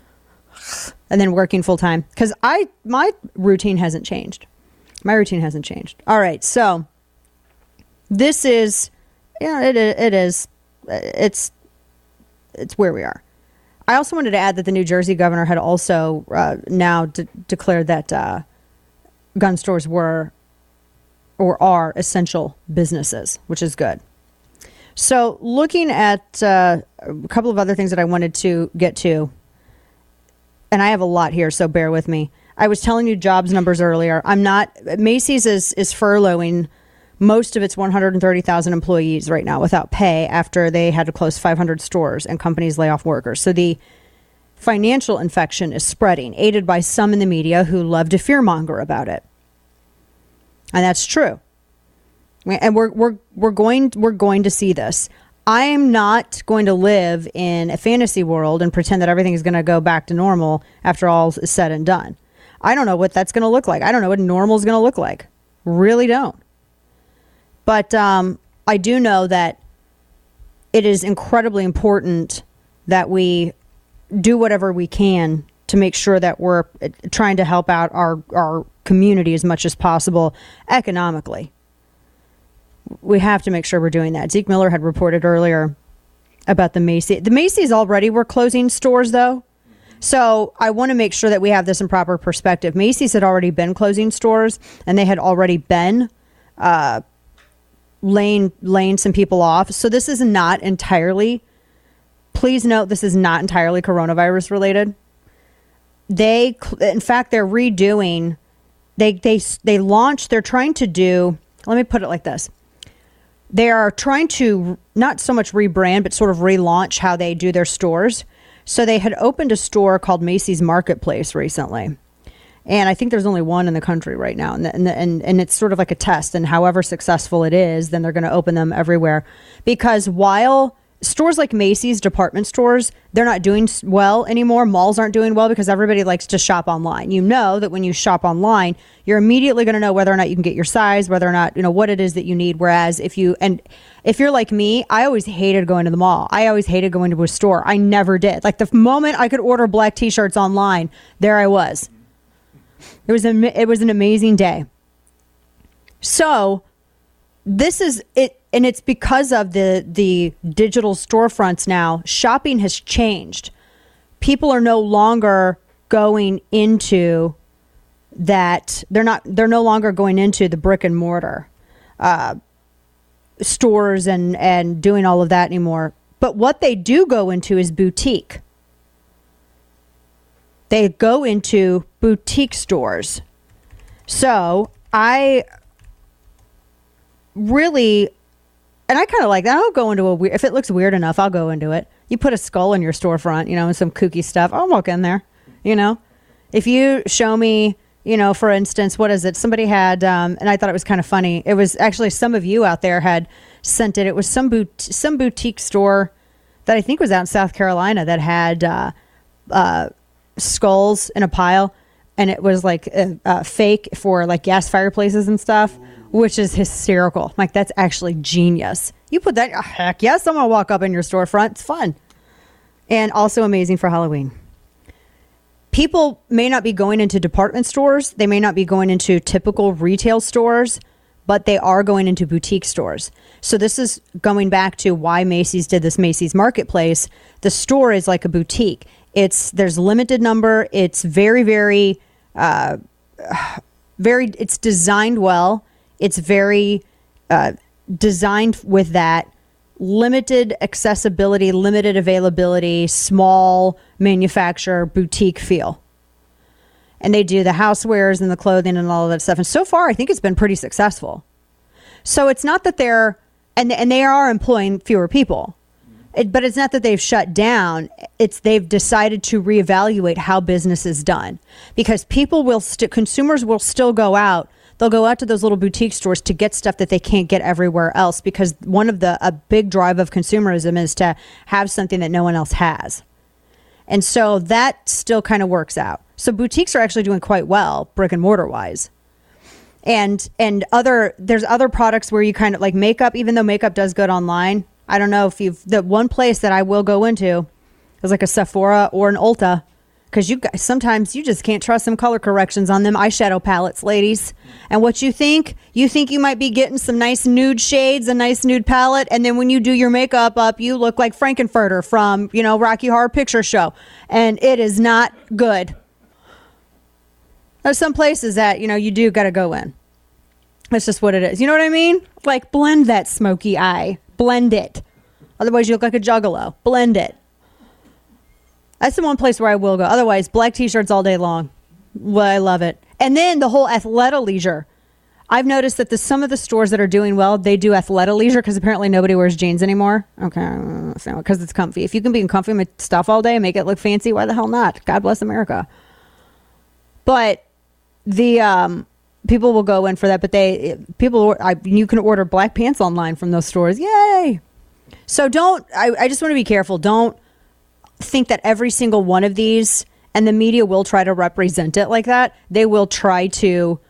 S1: and then working full time. Because I my routine hasn't changed. My routine hasn't changed. All right, so this is, yeah, it it is, it's it's where we are. I also wanted to add that the New Jersey governor had also uh, now de- declared that uh, gun stores were or are essential businesses, which is good. So looking at uh, a couple of other things that I wanted to get to, and I have a lot here, so bear with me. I was telling you jobs numbers earlier. I'm not, Macy's is, is furloughing most of its one hundred thirty thousand employees right now without pay after they had to close five hundred stores and companies lay off workers. So the financial infection is spreading, aided by some in the media who love to fearmonger about it. And that's true. And we're we're we're going we're going to see this. I am not going to live in a fantasy world and pretend that everything is going to go back to normal after all is said and done. I don't know what that's going to look like. I don't know what normal is going to look like. Really don't. But um, I do know that it is incredibly important that we do whatever we can to make sure that we're trying to help out our, our community as much as possible economically. We have to make sure we're doing that. Zeke Miller had reported earlier about the Macy's. The Macy's already were closing stores, though. So I want to make sure that we have this in proper perspective. Macy's had already been closing stores, and they had already been uh, laying, laying some people off. So this is not entirely, please note, this is not entirely coronavirus related. They, in fact, they're redoing, they, they, they launched, they're trying to do, let me put it like this. They are trying to not so much rebrand, but sort of relaunch how they do their stores. So they had opened a store called Macy's Marketplace recently. And I think there's only one in the country right now. And, and, and, and it's sort of like a test. And however successful it is, then they're going to open them everywhere. Because while stores like Macy's, department stores, they're not doing well anymore. Malls aren't doing well because everybody likes to shop online. You know that when you shop online, you're immediately going to know whether or not you can get your size, whether or not, you know, what it is that you need. Whereas if you, and if you're like me, I always hated going to the mall. I always hated going to a store. I never did. Like the moment I could order black t-shirts online, there I was. It was a, it was an amazing day. So this is it, and it's because of the the digital storefronts now. Shopping has changed. People are no longer going into that. They're not. They're no longer going into the brick and mortar uh, stores and and doing all of that anymore. But what they do go into is boutique. They go into boutique stores. So I really, and I kind of like that. I'll go into a weird, if it looks weird enough, I'll go into it. You put a skull in your storefront, you know, and some kooky stuff. I'll walk in there, you know. If you show me, you know, for instance, what is it? Somebody had, um, and I thought it was kind of funny. It was actually some of you out there had sent it. It was some boot, some boutique store that I think was out in South Carolina that had uh, uh, skulls in a pile, and it was like a, a fake for like gas fireplaces and stuff, which is hysterical. Like, that's actually genius. You put that, oh, heck yes, I'm gonna walk up in your storefront. It's fun, and also amazing for Halloween. People may not be going into department stores. They may not be going into typical retail stores, but they are going into boutique stores. So this is going back to why Macy's did this Macy's Marketplace. The store is like a boutique. It's there's limited number. It's very, very, uh, very. It's designed well. It's very uh, designed with that limited accessibility, limited availability, small manufacturer, boutique feel. And they do the housewares and the clothing and all of that stuff. And so far, I think it's been pretty successful. So it's not that they're, and, and they are employing fewer people, it, but it's not that they've shut down. It's they've decided to reevaluate how business is done, because people will, st- consumers will still go out. They'll go out to those little boutique stores to get stuff that they can't get everywhere else, because one of the, a big drive of consumerism is to have something that no one else has. And so that still kind of works out. So boutiques are actually doing quite well, brick and mortar wise. And, and other, there's other products where you kind of like makeup, even though makeup does good online. I don't know if you've, the one place that I will go into is like a Sephora or an Ulta. Because you guys, sometimes you just can't trust some color corrections on them eyeshadow palettes, ladies. And what you think? You think you might be getting some nice nude shades, a nice nude palette, and then when you do your makeup up, you look like Frankenfurter from, you know, Rocky Horror Picture Show. And it is not good. There's some places that, you know, you do got to go in. That's just what it is. You know what I mean? Like, blend that smoky eye. Blend it. Otherwise, you look like a juggalo. Blend it. That's the one place where I will go. Otherwise, black t-shirts all day long. Well, I love it. And then the whole athleisure. I've noticed that the some of the stores that are doing well, they do athleisure because apparently nobody wears jeans anymore. Okay, because it's comfy. If you can be in comfy stuff all day and make it look fancy, why the hell not? God bless America. But the um, people will go in for that. But they people, I, you can order black pants online from those stores. Yay! So don't. I, I just want to be careful. Don't think that every single one of these, and the media will try to represent it like that. They will try to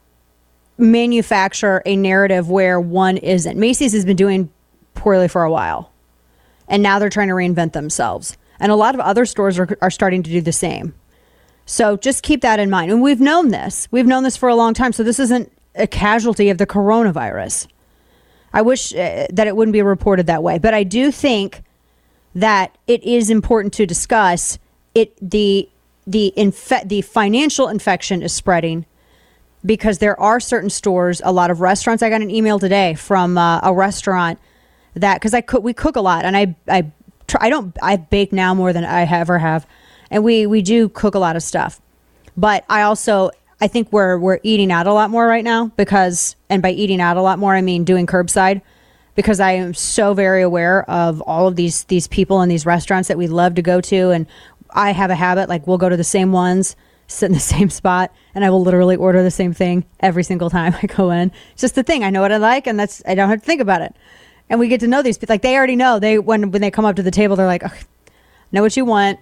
S1: manufacture a narrative where one isn't. Macy's has been doing poorly for a while, and now they're trying to reinvent themselves. And a lot of other stores are, are starting to do the same. So just keep that in mind. And we've known this. We've known this for a long time. So this isn't a casualty of the coronavirus. I wish uh, that it wouldn't be reported that way. But I do think that it is important to discuss it. The the infe- the financial infection is spreading because there are certain stores, a lot of restaurants. I got an email today from uh, a restaurant that, because I cook, we cook a lot, and I I try, I don't I bake now more than I ever have, and we we do cook a lot of stuff. But I also I think we're we're eating out a lot more right now because, and by eating out a lot more I mean doing curbside. Because I am so very aware of all of these these people in these restaurants that we love to go to. And I have a habit, like we'll go to the same ones, sit in the same spot, and I will literally order the same thing every single time I go in. It's just the thing. I know what I like, and that's I don't have to think about it. And we get to know these people. Like, they already know. They when, when they come up to the table, they're like, oh, know what you want.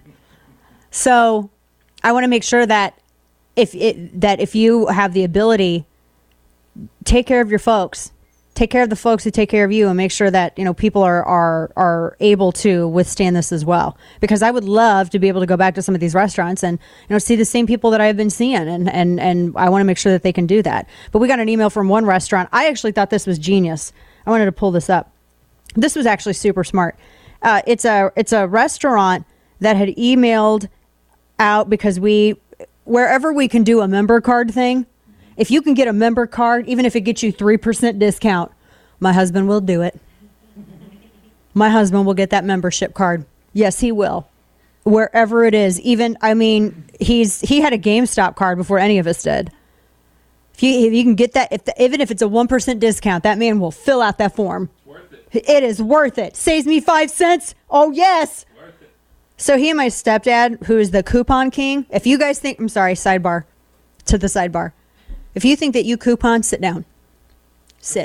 S1: So I want to make sure that if it, that if you have the ability, take care of your folks. take care of the folks who take care of you, and make sure that, you know, people are are are able to withstand this as well. Because I would love to be able to go back to some of these restaurants and, you know, see the same people that I've been seeing, and and and I want to make sure that they can do that. But we got an email from one restaurant. I actually thought this was genius. I wanted to pull this up. This was actually super smart. Uh, it's a it's a restaurant that had emailed out because we wherever we can do a member card thing. If you can get a member card, even if it gets you three percent discount, my husband will do it. My husband will get that membership card. Yes, he will. Wherever it is. Even, I mean, he's he had a GameStop card before any of us did. If you, if you can get that, if the, even if it's a one percent discount, that man will fill out that form. Worth it. It is worth it. Saves me five cents. Oh, yes. Worth it. So he and my stepdad, who is the coupon king, if you guys think, I'm sorry, sidebar, to the sidebar. If you think that you coupon, sit down. Sit.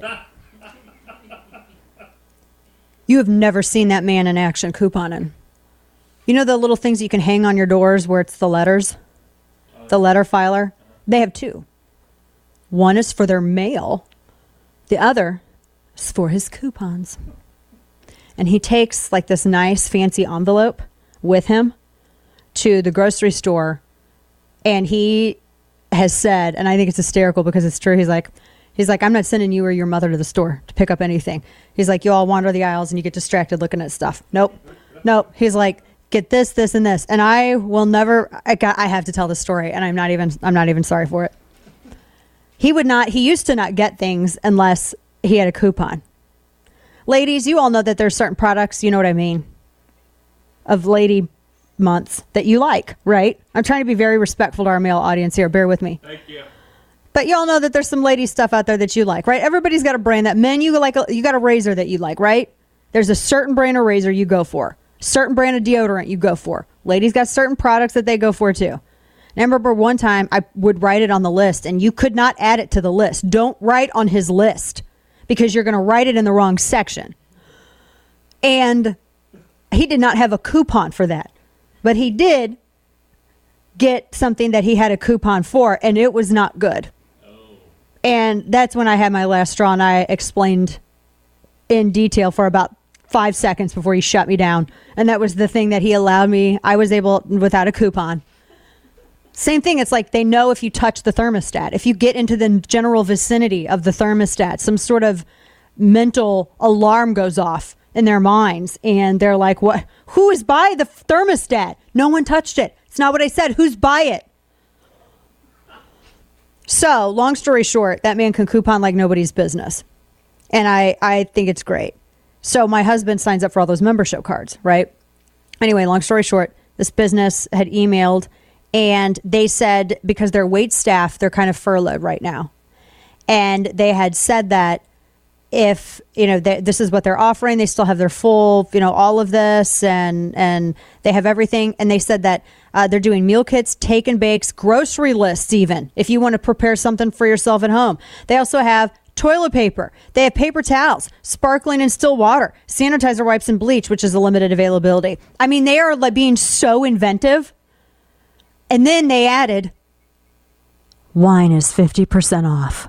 S1: You have never seen that man in action couponing. You know the little things you can hang on your doors where it's the letters? The letter filer? They have two. One is for their mail. The other is for his coupons. And he takes like this nice fancy envelope with him to the grocery store, and he has said, and I think it's hysterical because it's true, he's like, he's like, I'm not sending you or your mother to the store to pick up anything. He's like, you all wander the aisles and you get distracted looking at stuff. Nope. Nope. He's like, get this, this, and this. And I will never, I got, I have to tell the story, and I'm not even, I'm not even sorry for it. He would not, he used to not get things unless he had a coupon. Ladies, you all know that there's certain products, you know what I mean, of lady months that you like, right? I'm trying to be very respectful to our male audience here. Bear with me.
S7: Thank you.
S1: But you all know that there's some lady stuff out there that you like, right? Everybody's got a brand. That men, you like, a, you got a razor that you like, right? There's a certain brand of razor you go for. Certain brand of deodorant you go for. Ladies got certain products that they go for too. And I remember one time I would write it on the list, and you could not add it to the list. Don't write on his list because you're going to write it in the wrong section. And he did not have a coupon for that. But he did get something that he had a coupon for, and it was not good. Oh. And that's when I had my last straw, and I explained in detail for about five seconds before he shut me down. And that was the thing that he allowed me. I was able, without a coupon. Same thing. It's like they know if you touch the thermostat, if you get into the general vicinity of the thermostat, some sort of mental alarm goes off in their minds, and they're like, what, who is by the thermostat? No one touched it. It's not what I said. Who's by it? So long story short, that man can coupon like nobody's business. And I, I think it's great. So my husband signs up for all those membership cards, right? Anyway, long story short, this business had emailed, and they said, because their wait staff, they're kind of furloughed right now. And they had said that if, you know, they, this is what they're offering, they still have their full, you know, all of this, and and they have everything. And they said that uh, they're doing meal kits, take and bakes, grocery lists even, if you want to prepare something for yourself at home. They also have toilet paper. They have paper towels, sparkling and still water, sanitizer wipes, and bleach, which is a limited availability. I mean, they are like being so inventive. And then they added, wine is fifty percent off.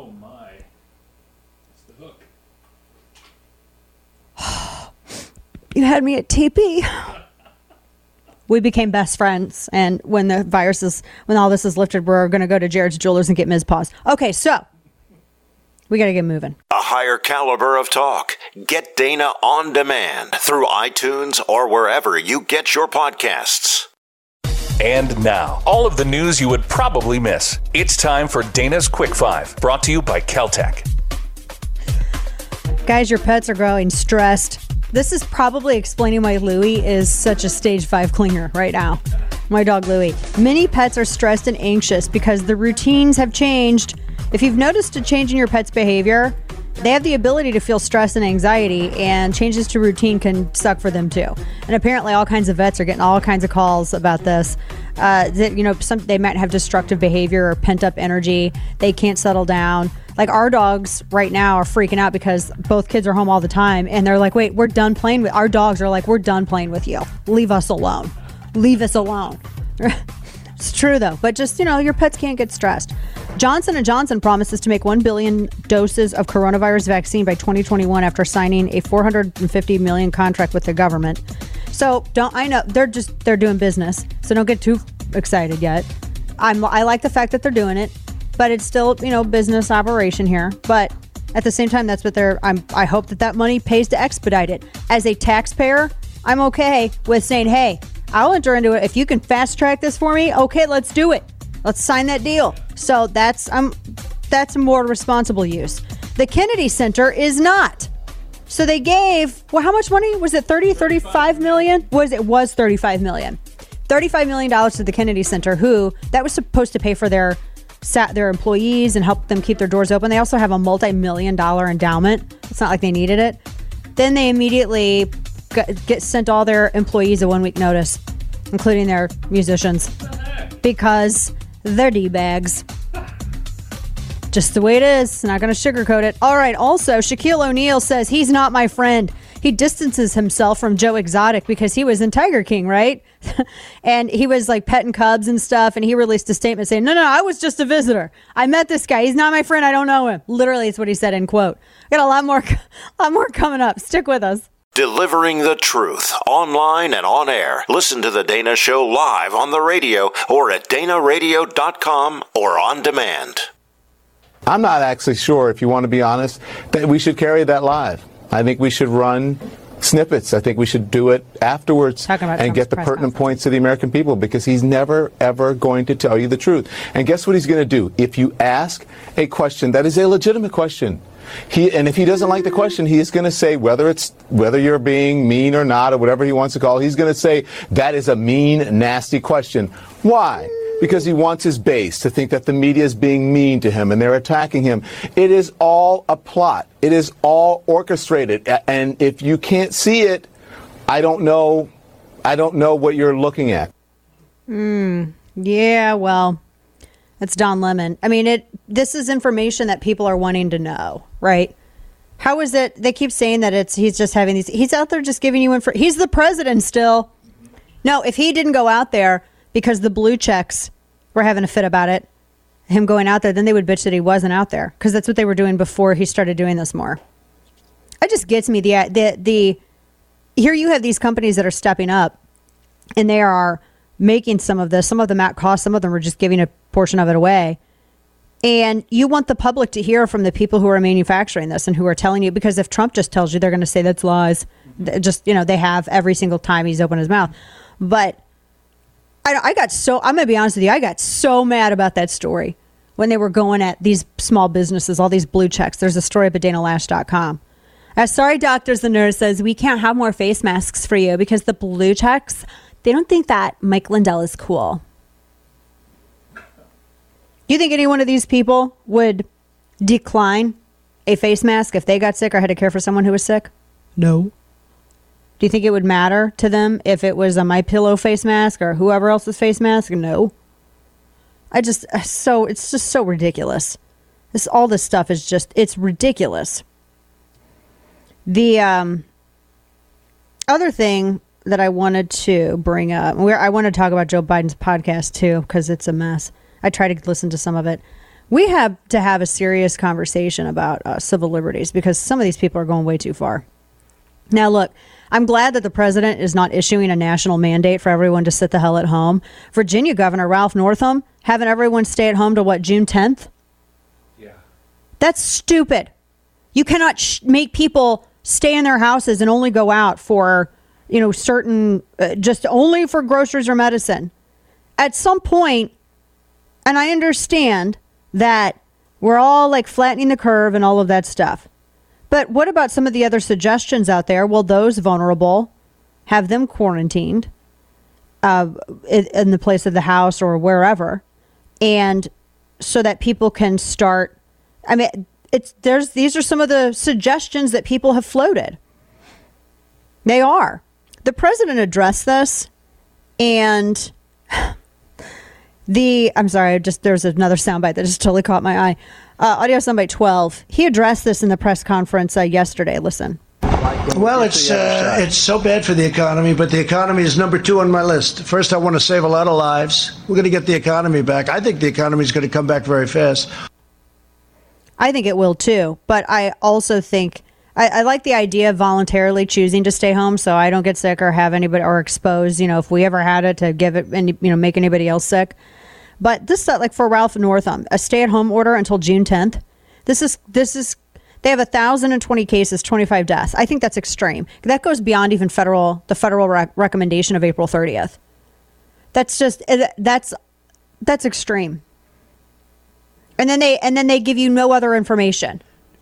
S1: You had me at T P. We became best friends, and when the virus is, when all this is lifted, we're going to go to Jared's Jewelers and get Miz Paws. Okay, so we got to get moving.
S5: A higher caliber of talk. Get Dana on demand through iTunes or wherever you get your podcasts.
S6: And now, all of the news you would probably miss. It's time for Dana's Quick Five, brought to you by Caltech.
S1: Guys, your pets are growing stressed. This is probably explaining why Louie is such a stage five clinger right now. My dog Louie. Many pets are stressed and anxious because the routines have changed. If you've noticed a change in your pet's behavior, they have the ability to feel stress and anxiety, and changes to routine can suck for them too. And apparently all kinds of vets are getting all kinds of calls about this. Uh, that, you know, some, they might have destructive behavior or pent up energy. They can't settle down. Like our dogs right now are freaking out because both kids are home all the time, and they're like, wait, we're done playing with, our dogs are like, we're done playing with you. Leave us alone. Leave us alone. It's true though, but just, you know, your pets can't get stressed. Johnson and Johnson promises to make one billion doses of coronavirus vaccine by twenty twenty-one after signing a four hundred fifty million dollars contract with the government. So don't I know they're just they're doing business. So don't get too excited yet. I'm I like the fact that they're doing it, but it's still, you know, business operation here. But at the same time, that's what they're I'm I hope that that money pays to expedite it. As a taxpayer, I'm okay with saying, "Hey, I'll enter into it if you can fast track this for me. Okay, let's do it. Let's sign that deal." So that's um that's a more responsible use. The Kennedy Center is not. So they gave, well, how much money? Was it thirty, thirty-five million? Was it was thirty-five million. thirty-five million dollars to the Kennedy Center, who that was supposed to pay for their their employees and help them keep their doors open. They also have a multi-million dollar endowment. It's not like they needed it. Then they immediately got, get sent all their employees a one-week notice, including their musicians, because they're D-bags. Just the way it is. Not going to sugarcoat it. All right. Also, Shaquille O'Neal says he's not my friend. He distances himself from Joe Exotic because he was in Tiger King, right? And he was like petting cubs and stuff. And he released a statement saying, no, no, I was just a visitor. I met this guy. He's not my friend. I don't know him. Literally, it's what he said in quote. Got a lot more, a lot more coming up. Stick with us.
S5: Delivering the truth online and on air. Listen to The Dana Show live on the radio or at dana radio dot com or on demand.
S11: I'm not actually sure, if you want to be honest, that we should carry that live. I think we should run snippets. I think we should do it afterwards and
S1: Trump's
S11: get the pertinent
S1: conference.
S11: points to the American people, because he's never, ever going to tell you the truth. And guess what he's going to do? If you ask a question that is a legitimate question, he and if he doesn't like the question, he is going to say, whether it's whether you're being mean or not or whatever he wants to call it, he's going to say that is a mean, nasty question. Why? Because he wants his base to think that the media is being mean to him and they're attacking him. It is all a plot. It is all orchestrated. And if you can't see it, I don't know. I don't know what you're looking at.
S1: Mm, yeah, well, it's Don Lemon. I mean, it. This is information that people are wanting to know, right? How is it? They keep saying that it's he's just having these. He's out there just giving you info. He's the president still. No, if he didn't go out there because the blue checks were having a fit about it, him going out there, then they would bitch that he wasn't out there, because that's what they were doing before he started doing this more. It just gets me the the the. Here you have these companies that are stepping up, and they are making some of this. Some of them at cost. Some of them are just giving a portion of it away. And you want the public to hear from the people who are manufacturing this and who are telling you, because if Trump just tells you, they're going to say that's lies. Just, you know, they have every single time he's opened his mouth. But I, I got so, I'm going to be honest with you, I got so mad about that story when they were going at these small businesses, all these blue checks. There's a story up at dana lash dot com. Uh, sorry, doctors, the nurse says, we can't have more face masks for you because the blue checks, they don't think that Mike Lindell is cool. Do you think any one of these people would decline a face mask if they got sick or had to care for someone who was sick? No. Do you think it would matter to them if it was a MyPillow face mask or whoever else's face mask? No. I just, so, it's just so ridiculous. This, all this stuff is just, it's ridiculous. The um, other thing that I wanted to bring up, where I want to talk about Joe Biden's podcast too, because it's a mess. I try to listen to some of it. We have to have a serious conversation about uh, civil liberties, because some of these people are going way too far. Now, look, I'm glad that the president is not issuing a national mandate for everyone to sit the hell at home. Virginia Governor Ralph Northam having everyone stay at home to what, June tenth? Yeah. That's stupid. You cannot sh- make people stay in their houses and only go out for, you know, certain, uh, just only for groceries or medicine. At some point, and I understand that we're all like flattening the curve and all of that stuff. But what about some of the other suggestions out there? Well, those vulnerable, have them quarantined uh, in, in the place of the house or wherever. And so that people can start. I mean, it's there's these are some of the suggestions that people have floated. They are. The president addressed this, and the, I'm sorry, just there's another soundbite that just totally caught my eye. Uh, audio soundbite twelve. He addressed this in the press conference uh, yesterday. Listen.
S3: Well, it's uh, it's so bad for the economy, but the economy is number two on my list. First, I want to save a lot of lives. We're going to get the economy back. I think the economy is going to come back very fast.
S1: I think it will too, but I also think I, I like the idea of voluntarily choosing to stay home so I don't get sick or have anybody or exposed. You know, if we ever had it, to give it any, you know, make anybody else sick. But this, like for Ralph Northam, a stay-at-home order until June tenth. This is this is. They have one thousand twenty cases, twenty-five deaths. I think that's extreme. That goes beyond even federal the federal rec- recommendation of April thirtieth. That's just that's that's extreme. And then they and then they give you no other information.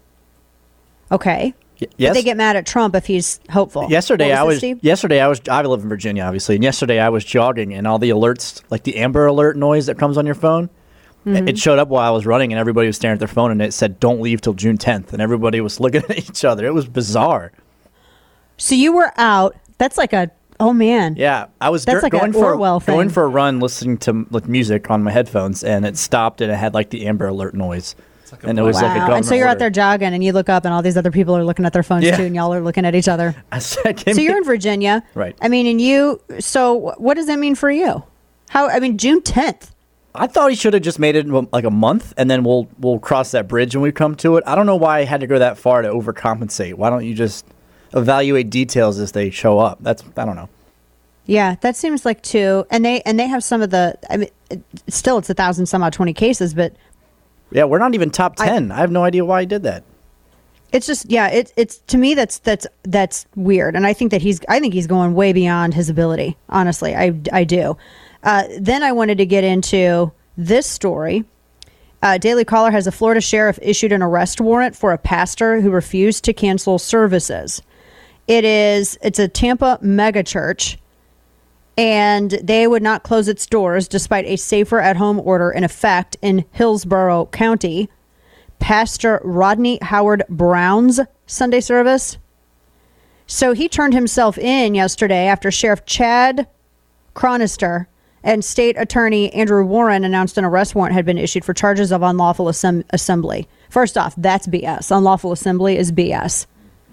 S1: Okay.
S12: Y- yes.
S1: But they get mad at Trump if he's hopeful.
S12: Yesterday
S1: was
S12: I was
S1: this,
S12: yesterday I was I live in Virginia obviously, and yesterday I was jogging and all the alerts, like the Amber Alert noise that comes on your phone. Mm-hmm. It showed up while I was running, and everybody was staring at their phone, and it said, "Don't leave till June tenth," and everybody was looking at each other. It was bizarre.
S1: So you were out. That's like a oh man.
S12: Yeah, I was
S1: That's
S12: g-
S1: like
S12: going
S1: an
S12: for
S1: Orwell thing.
S12: going for a run, listening to like music on my headphones, and it stopped, and it had like the Amber Alert noise, like and it was
S1: wow.
S12: like a government
S1: And so you're
S12: order.
S1: out there jogging, and you look up, and all these other people are looking at their phones
S12: Yeah.
S1: too, and y'all are looking at each other.
S12: Said,
S1: so you're in Virginia,
S12: right?
S1: I mean, and you. So what does that mean for you? How? I mean, June tenth.
S12: I thought he should have just made it like a month, and then we'll we'll cross that bridge when we come to it. I don't know why I had to go that far to overcompensate. Why don't you just evaluate details as they show up? That's I don't know.
S1: Yeah, that seems like two, and they and they have some of the. I mean, it, still it's a thousand some odd twenty cases, but
S12: yeah, we're not even top ten. I, I have no idea why he did that.
S1: It's just yeah, it's it's to me that's that's that's weird, and I think that he's I think he's going way beyond his ability. Honestly, I I do. Uh, then I wanted to get into this story. Uh, Daily Caller has a Florida sheriff issued an arrest warrant for a pastor who refused to cancel services. It is it's a Tampa megachurch, and they would not close its doors despite a safer at home order in effect in Hillsborough County. Pastor Rodney Howard Brown's Sunday service. So he turned himself in yesterday after Sheriff Chad Chronister and State Attorney Andrew Warren announced an arrest warrant had been issued for charges of unlawful assemb- assembly. First off, that's B S. Unlawful assembly is B S.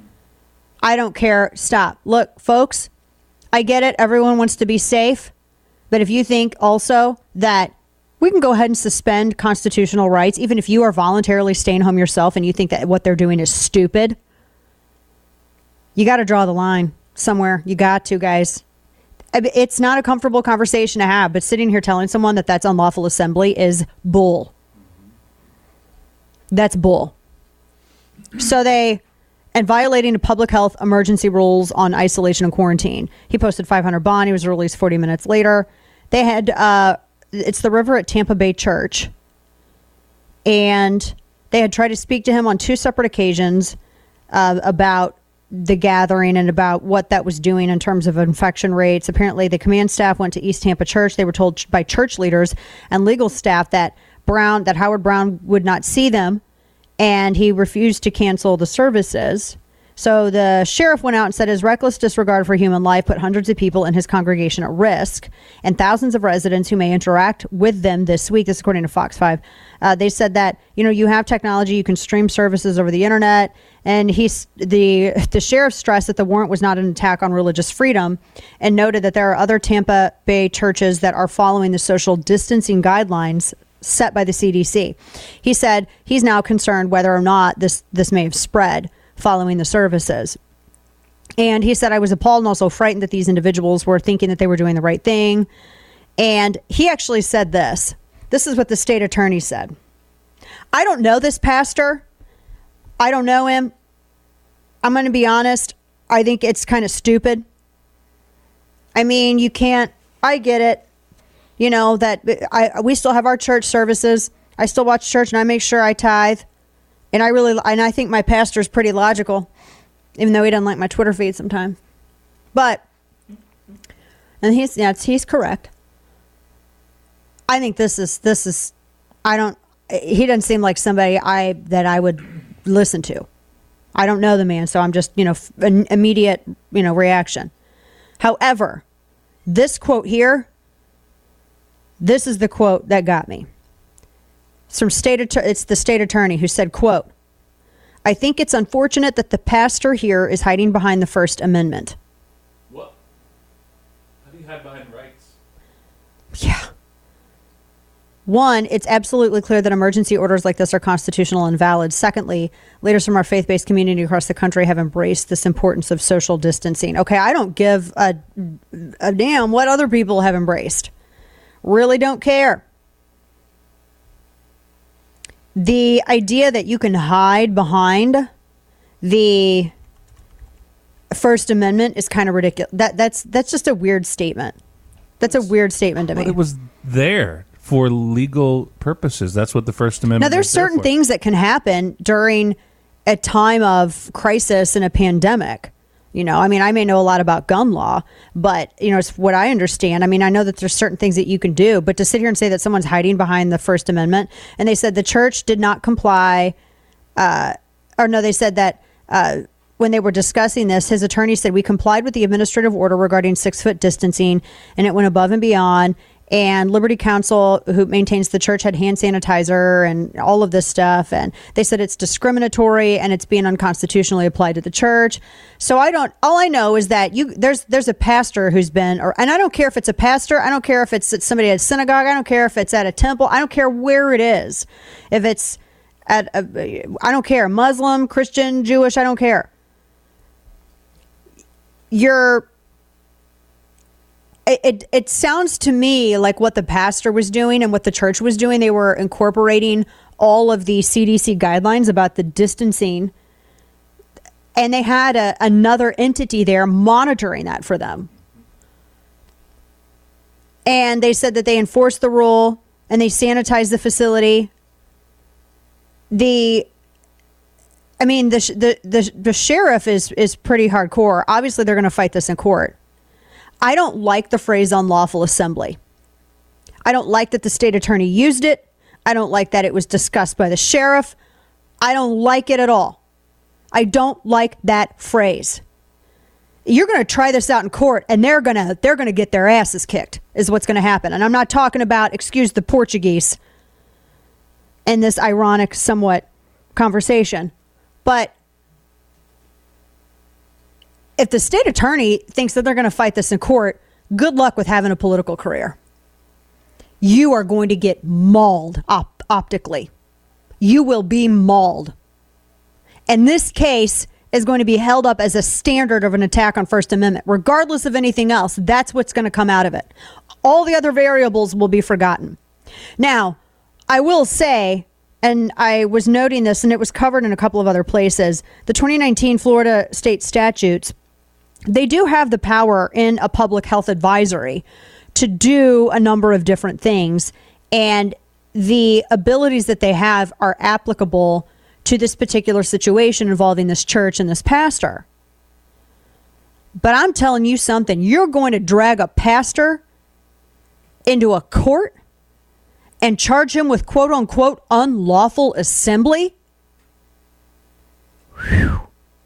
S1: I don't care. Stop. Look, folks, I get it. Everyone wants to be safe. But if you think also that we can go ahead and suspend constitutional rights, even if you are voluntarily staying home yourself and you think that what they're doing is stupid, you got to draw the line somewhere. You got to, guys. It's not a comfortable conversation to have, but sitting here telling someone that that's unlawful assembly is bull. That's bull. So they, and violating the public health emergency rules on isolation and quarantine. He posted five hundred bond. He was released forty minutes later. They had, uh, it's the River at Tampa Bay Church. And they had tried to speak to him on two separate occasions uh, about the gathering and about what that was doing in terms of infection rates. Apparently, the command staff went to East Tampa Church. They were told by church leaders and legal staff that Brown, that Howard Brown would not see them, and he refused to cancel the services. So the sheriff went out and said his reckless disregard for human life put hundreds of people in his congregation at risk, and thousands of residents who may interact with them this week. This is according to Fox five. Uh, they said that, you know, you have technology, you can stream services over the internet, and he's the the sheriff stressed that the warrant was not an attack on religious freedom, and noted that there are other Tampa Bay churches that are following the social distancing guidelines set by the C D C. He said he's now concerned whether or not this this may have spread following the services. And he said, I was appalled and also frightened that these individuals were thinking that they were doing the right thing. And he actually said this. This is what the state attorney said. I don't know this pastor. I don't know him. I'm going to be honest. I think it's kind of stupid. I mean, you can't, I get it. You know, that I we still have our church services. I still watch church and I make sure I tithe. And I really, and I think my pastor's pretty logical, even though he doesn't like my Twitter feed sometimes. But, and he's, yeah, he's correct. I think this is, this is, I don't, he doesn't seem like somebody I, that I would listen to. I don't know the man, so I'm just, you know, an immediate, you know, reaction. However, this quote here, this is the quote that got me. It's from state. It's the state attorney who said, quote, I think it's unfortunate that the pastor here is hiding behind the First Amendment.
S7: What? How do you hide behind rights?
S1: Yeah. One, it's absolutely clear that emergency orders like this are constitutional and valid. Secondly, leaders from our faith-based community across the country have embraced this importance of social distancing. Okay, I don't give a, a damn what other people have embraced. Really don't care. The idea that you can hide behind the First Amendment is kind of ridiculous. That that's that's just a weird statement. That's a weird statement to me.
S7: But it was there for legal purposes. That's what the First Amendment.
S1: Now, there's
S7: is there
S1: certain
S7: for.
S1: things that can happen during a time of crisis and a pandemic. You know, I mean, I may know a lot about gun law, but, you know, it's what I understand. I mean, I know that there's certain things that you can do, but to sit here and say that someone's hiding behind the First Amendment, and they said the church did not comply, uh, or no, they said that uh, when they were discussing this, his attorney said, we complied with the administrative order regarding six-foot distancing, and it went above and beyond. And Liberty Counsel, who maintains the church, had hand sanitizer and all of this stuff. And they said it's discriminatory and it's being unconstitutionally applied to the church. So I don't, all I know is that you, there's, there's a pastor who's been, or, and I don't care if it's a pastor. I don't care if it's at somebody at a synagogue. I don't care if it's at a temple. I don't care where it is. If it's at, a, I don't care, Muslim, Christian, Jewish, I don't care. You're, It, it it sounds to me like what the pastor was doing and what the church was doing. They were incorporating all of the C D C guidelines about the distancing, and they had a, another entity there monitoring that for them. And they said that they enforced the rule and they sanitized the facility. The, I mean, the the the, the sheriff is is pretty hardcore. Obviously, they're going to fight this in court. I don't like the phrase unlawful assembly. I don't like that the state attorney used it. I don't like that it was discussed by the sheriff. I don't like it at all. I don't like that phrase. You're going to try this out in court and they're going to they're going to get their asses kicked is what's going to happen. And I'm not talking about, excuse the Portuguese, in this ironic somewhat conversation. But if the state attorney thinks that they're going to fight this in court, good luck with having a political career. You are going to get mauled op- optically. You will be mauled. And this case is going to be held up as a standard of an attack on First Amendment. Regardless of anything else, that's what's going to come out of it. All the other variables will be forgotten. Now, I will say, and I was noting this, and it was covered in a couple of other places, the twenty nineteen Florida state statutes, they do have the power in a public health advisory to do a number of different things. And the abilities that they have are applicable to this particular situation involving this church and this pastor. But I'm telling you something, you're going to drag a pastor into a court and charge him with quote unquote unlawful assembly? Whew.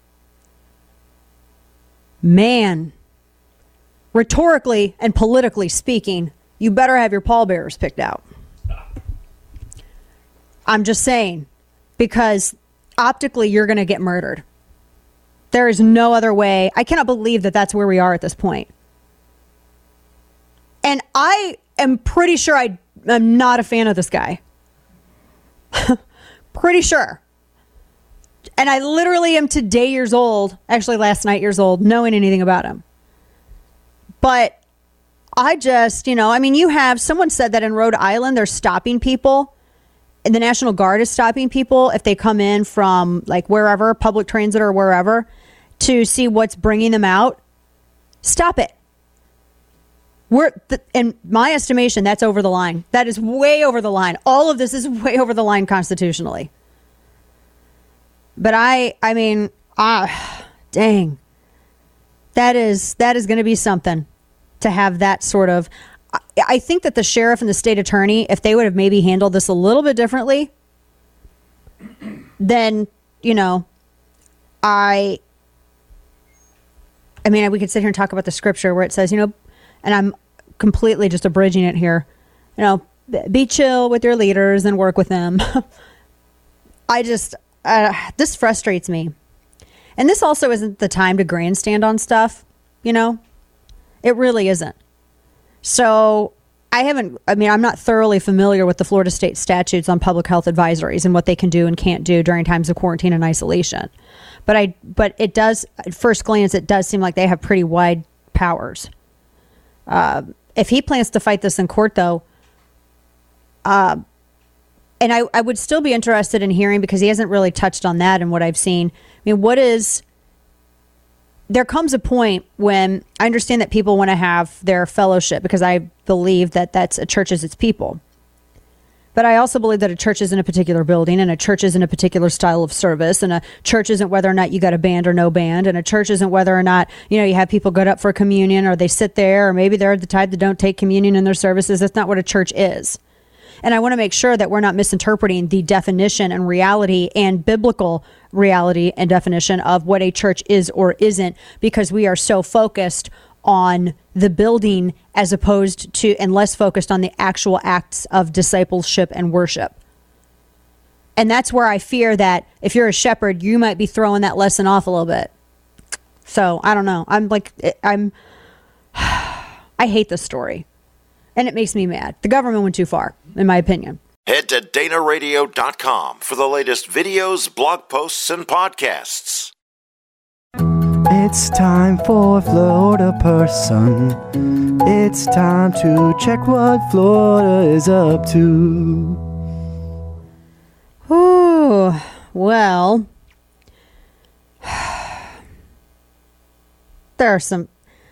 S1: Man, rhetorically and politically speaking, you better have your pallbearers picked out. I'm just saying, because optically you're going to get murdered. There is no other way. I cannot believe that that's where we are at this point. And I am pretty sure I am not a fan of this guy. Pretty sure. And I literally am today years old, actually last night years old, knowing anything about him. But I just, you know, I mean, you have, someone said that in Rhode Island, they're stopping people, and the National Guard is stopping people if they come in from like wherever, public transit or wherever, to see what's bringing them out. Stop it. We're, th- in my estimation, that's over the line. That is way over the line. All of this is way over the line constitutionally. But I, I mean, ah, dang, that is, that is going to be something to have that sort of, I, I think that the sheriff and the state attorney, if they would have maybe handled this a little bit differently, then, you know, I, I mean, we could sit here and talk about the scripture where it says, you know, and I'm completely just abridging it here, you know, be chill with your leaders and work with them. I just, uh, this frustrates me. And this also isn't the time to grandstand on stuff, you know? It really isn't. So I haven't, I mean, I'm not thoroughly familiar with the Florida state statutes on public health advisories and what they can do and can't do during times of quarantine and isolation. But I, but it does, at first glance, it does seem like they have pretty wide powers. Uh, if he plans to fight this in court, though, uh, and I, I would still be interested in hearing, because he hasn't really touched on that in what I've seen. I mean, what is, there comes a point when I understand that people want to have their fellowship, because I believe that that's a church is its people. But I also believe that a church isn't a particular building, and a church isn't a particular style of service, and a church isn't whether or not you got a band or no band, and a church isn't whether or not, you know, you have people get up for communion, or they sit there, or maybe they're the type that don't take communion in their services. That's not what a church is. And I want to make sure that we're not misinterpreting the definition and reality and biblical reality and definition of what a church is or isn't, because we are so focused on the building as opposed to, and less focused on the actual acts of discipleship and worship. And that's where I fear that if you're a shepherd, you might be throwing that lesson off a little bit. So I don't know. I'm like, I'm, I hate this story. And it makes me mad. The government went too far, in my opinion.
S5: Head to Dana Radio dot com for the latest videos, blog posts, and podcasts.
S13: It's time for Florida Person. It's time to check what Florida is up to.
S1: Ooh, well, there are some...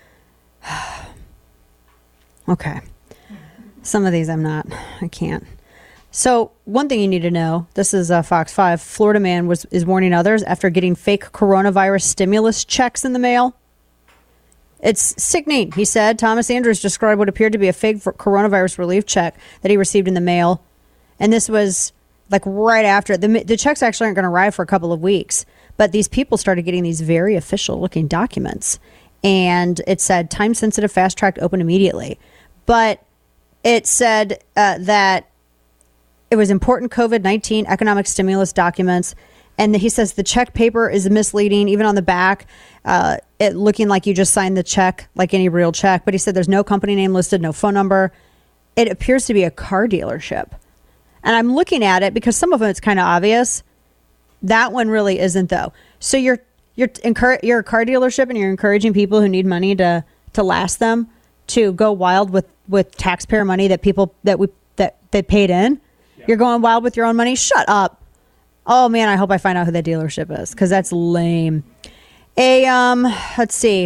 S1: Okay. Some of these I'm not. I can't. So one thing you need to know, this is uh, Fox five. Florida man was is warning others after getting fake coronavirus stimulus checks in the mail. It's sickening, he said. Thomas Andrews described what appeared to be a fake coronavirus relief check that he received in the mail. And this was like right after. The, the checks actually aren't going to arrive for a couple of weeks. But these people started getting these very official looking documents. And it said time sensitive, fast tracked, open immediately. But it said uh, that it was important COVID nineteen economic stimulus documents. And he says the check paper is misleading, even on the back, uh, it looking like you just signed the check like any real check. But he said there's no company name listed, no phone number. It appears to be a car dealership. And I'm looking at it because some of them it's kind of obvious. That one really isn't, though. So you're you're encour- you're a car dealership and you're encouraging people who need money to to last them to go wild with, with taxpayer money that people that we that they paid in. Yeah. You're going wild with your own money. Shut up. Oh man, I hope I find out who that dealership is, because that's lame. A um, let's see.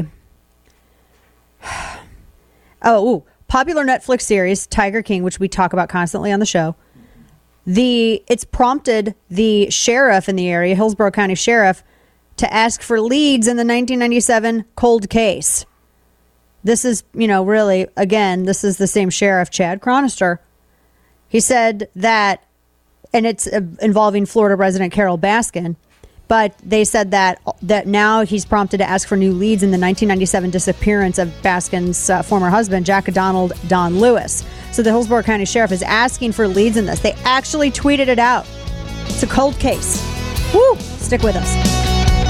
S1: Oh, ooh, popular Netflix series Tiger King, which we talk about constantly on the show. The it's prompted the sheriff in the area, Hillsborough County Sheriff, to ask for leads in the nineteen ninety-seven cold case. This is, you know, really, again, this is the same sheriff, Chad Chronister. He said that, and it's uh, involving Florida resident Carol Baskin, but they said that that now he's prompted to ask for new leads in the nineteen ninety-seven disappearance of Baskin's uh, former husband, Jack Donald Don Lewis. So the Hillsborough County Sheriff is asking for leads in this. They actually tweeted it out. It's a cold case. Woo! Stick with us.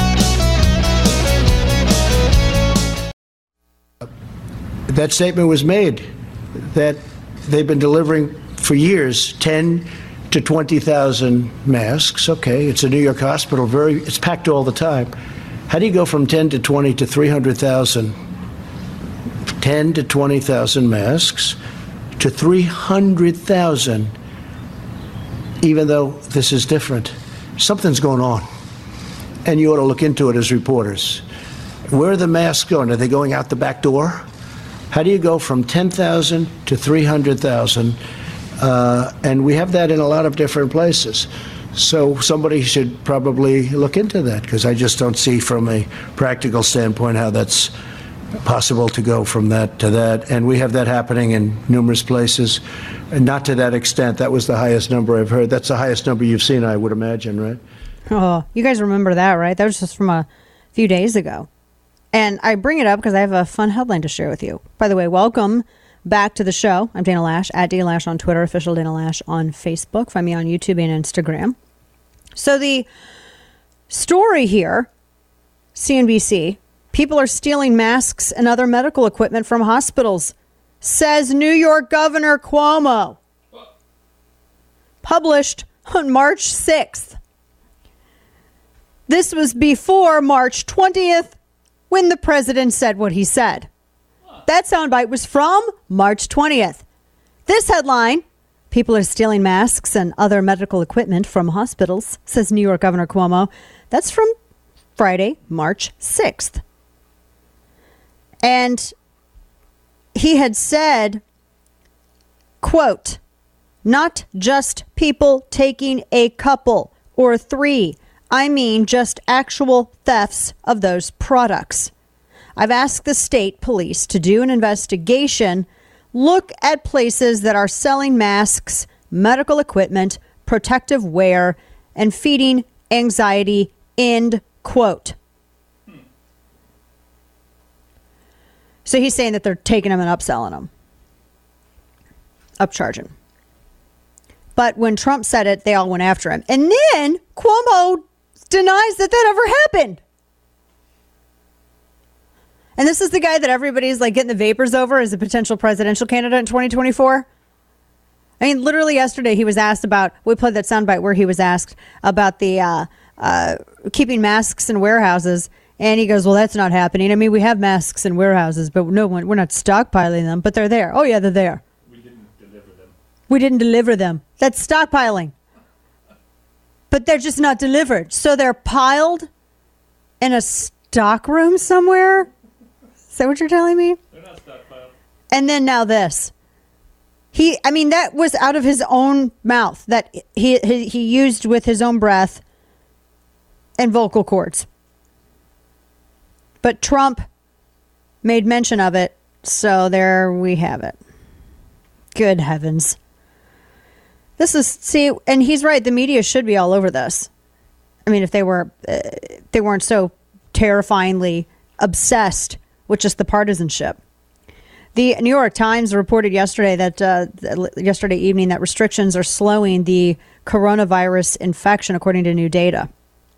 S3: That statement was made that they've been delivering for years ten to twenty thousand masks. Okay, it's a New York hospital. Very, it's packed all the time. How do you go from ten to twenty to three hundred thousand? ten to twenty thousand masks to three hundred thousand, even though this is different. Something's going on, and you ought to look into it as reporters. Where are the masks going? Are they going out the back door? How do you go from ten thousand to three hundred thousand? Uh, and we have that in a lot of different places. So somebody should probably look into that, because I just don't see from a practical standpoint how that's possible to go from that to that. And we have that happening in numerous places, and not to that extent. That was the highest number I've heard. That's the highest number you've seen, I would imagine, right?
S1: Oh, you guys remember that, right? That was just from a few days ago. And I bring it up because I have a fun headline to share with you. By the way, welcome back to the show. I'm Dana Lash, at Dana Lash on Twitter, official Dana Lash on Facebook. Find me on YouTube and Instagram. So the Story here, C N B C. People are stealing masks and other medical equipment from hospitals, says New York Governor Cuomo. Published on March sixth. This was before March twentieth, when the president said what he said. That soundbite was from March twentieth. This headline, people are stealing masks and other medical equipment from hospitals, says New York Governor Cuomo. That's from Friday, March sixth. And he had said, quote, not just people taking a couple or three. I mean just actual thefts of those products. I've asked the state police to do an investigation, look at places that are selling masks, medical equipment, protective wear, and feeding anxiety, end quote. So he's saying that they're taking them and upselling them, upcharging. But when Trump said it, they all went after him. And then Cuomo denies that that ever happened. And this is the guy that everybody's like getting the vapors over as a potential presidential candidate in twenty twenty-four. I mean, literally yesterday he was asked about, we played that soundbite where he was asked about the uh, uh, keeping masks in warehouses. And he goes, well, that's not happening. I mean, we have masks in warehouses, but no one, we're not stockpiling them, but they're there. Oh, yeah, they're there.
S7: We didn't deliver them.
S1: We didn't deliver them. That's stockpiling. But they're just not delivered. So they're piled in a stock room somewhere? Is that what you're telling me?
S7: They're not stockpiled.
S1: And then now this. He, I mean, that was out of his own mouth that he, he, he used with his own breath and vocal cords. But Trump made mention of it, so there we have it. Good heavens. This is, see, and he's right, the media should be all over this. I mean, if they were, uh, they weren't so terrifyingly obsessed with just the partisanship. The New York Times reported yesterday that, uh, yesterday evening, that restrictions are slowing the coronavirus infection, according to new data.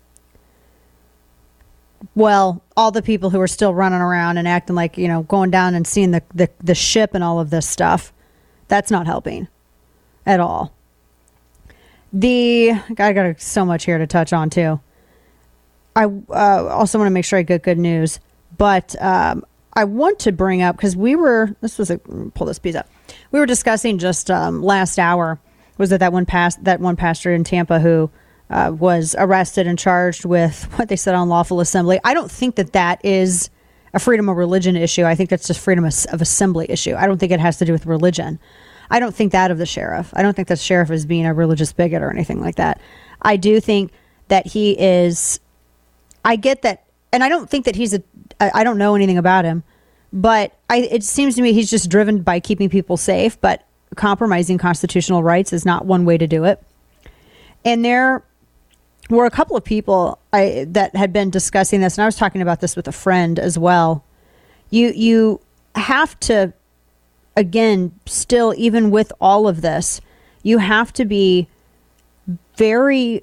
S1: Well, all the people who are still running around and acting like, you know, going down and seeing the, the, the ship and all of this stuff, that's not helping at all. The, I got so much here to touch on, too. I uh, also want to make sure I get good news, but um, I want to bring up, because we were, this was a, pull this piece up. We were discussing just um, last hour, was it that one past, that one pastor in Tampa who Uh, was arrested and charged with what they said unlawful assembly. I don't think that that is a freedom of religion issue. I think that's just freedom of, of assembly issue. I don't think it has to do with religion. I don't think that of the sheriff. I don't think the sheriff is being a religious bigot or anything like that. I do think that he is, I get that, and I don't think that he's a, I, I don't know anything about him, but I, it seems to me he's just driven by keeping people safe, but compromising constitutional rights is not one way to do it. And there were a couple of people I, that had been discussing this, and I was talking about this with a friend as well. You you have to, again, still, even with all of this, you have to be very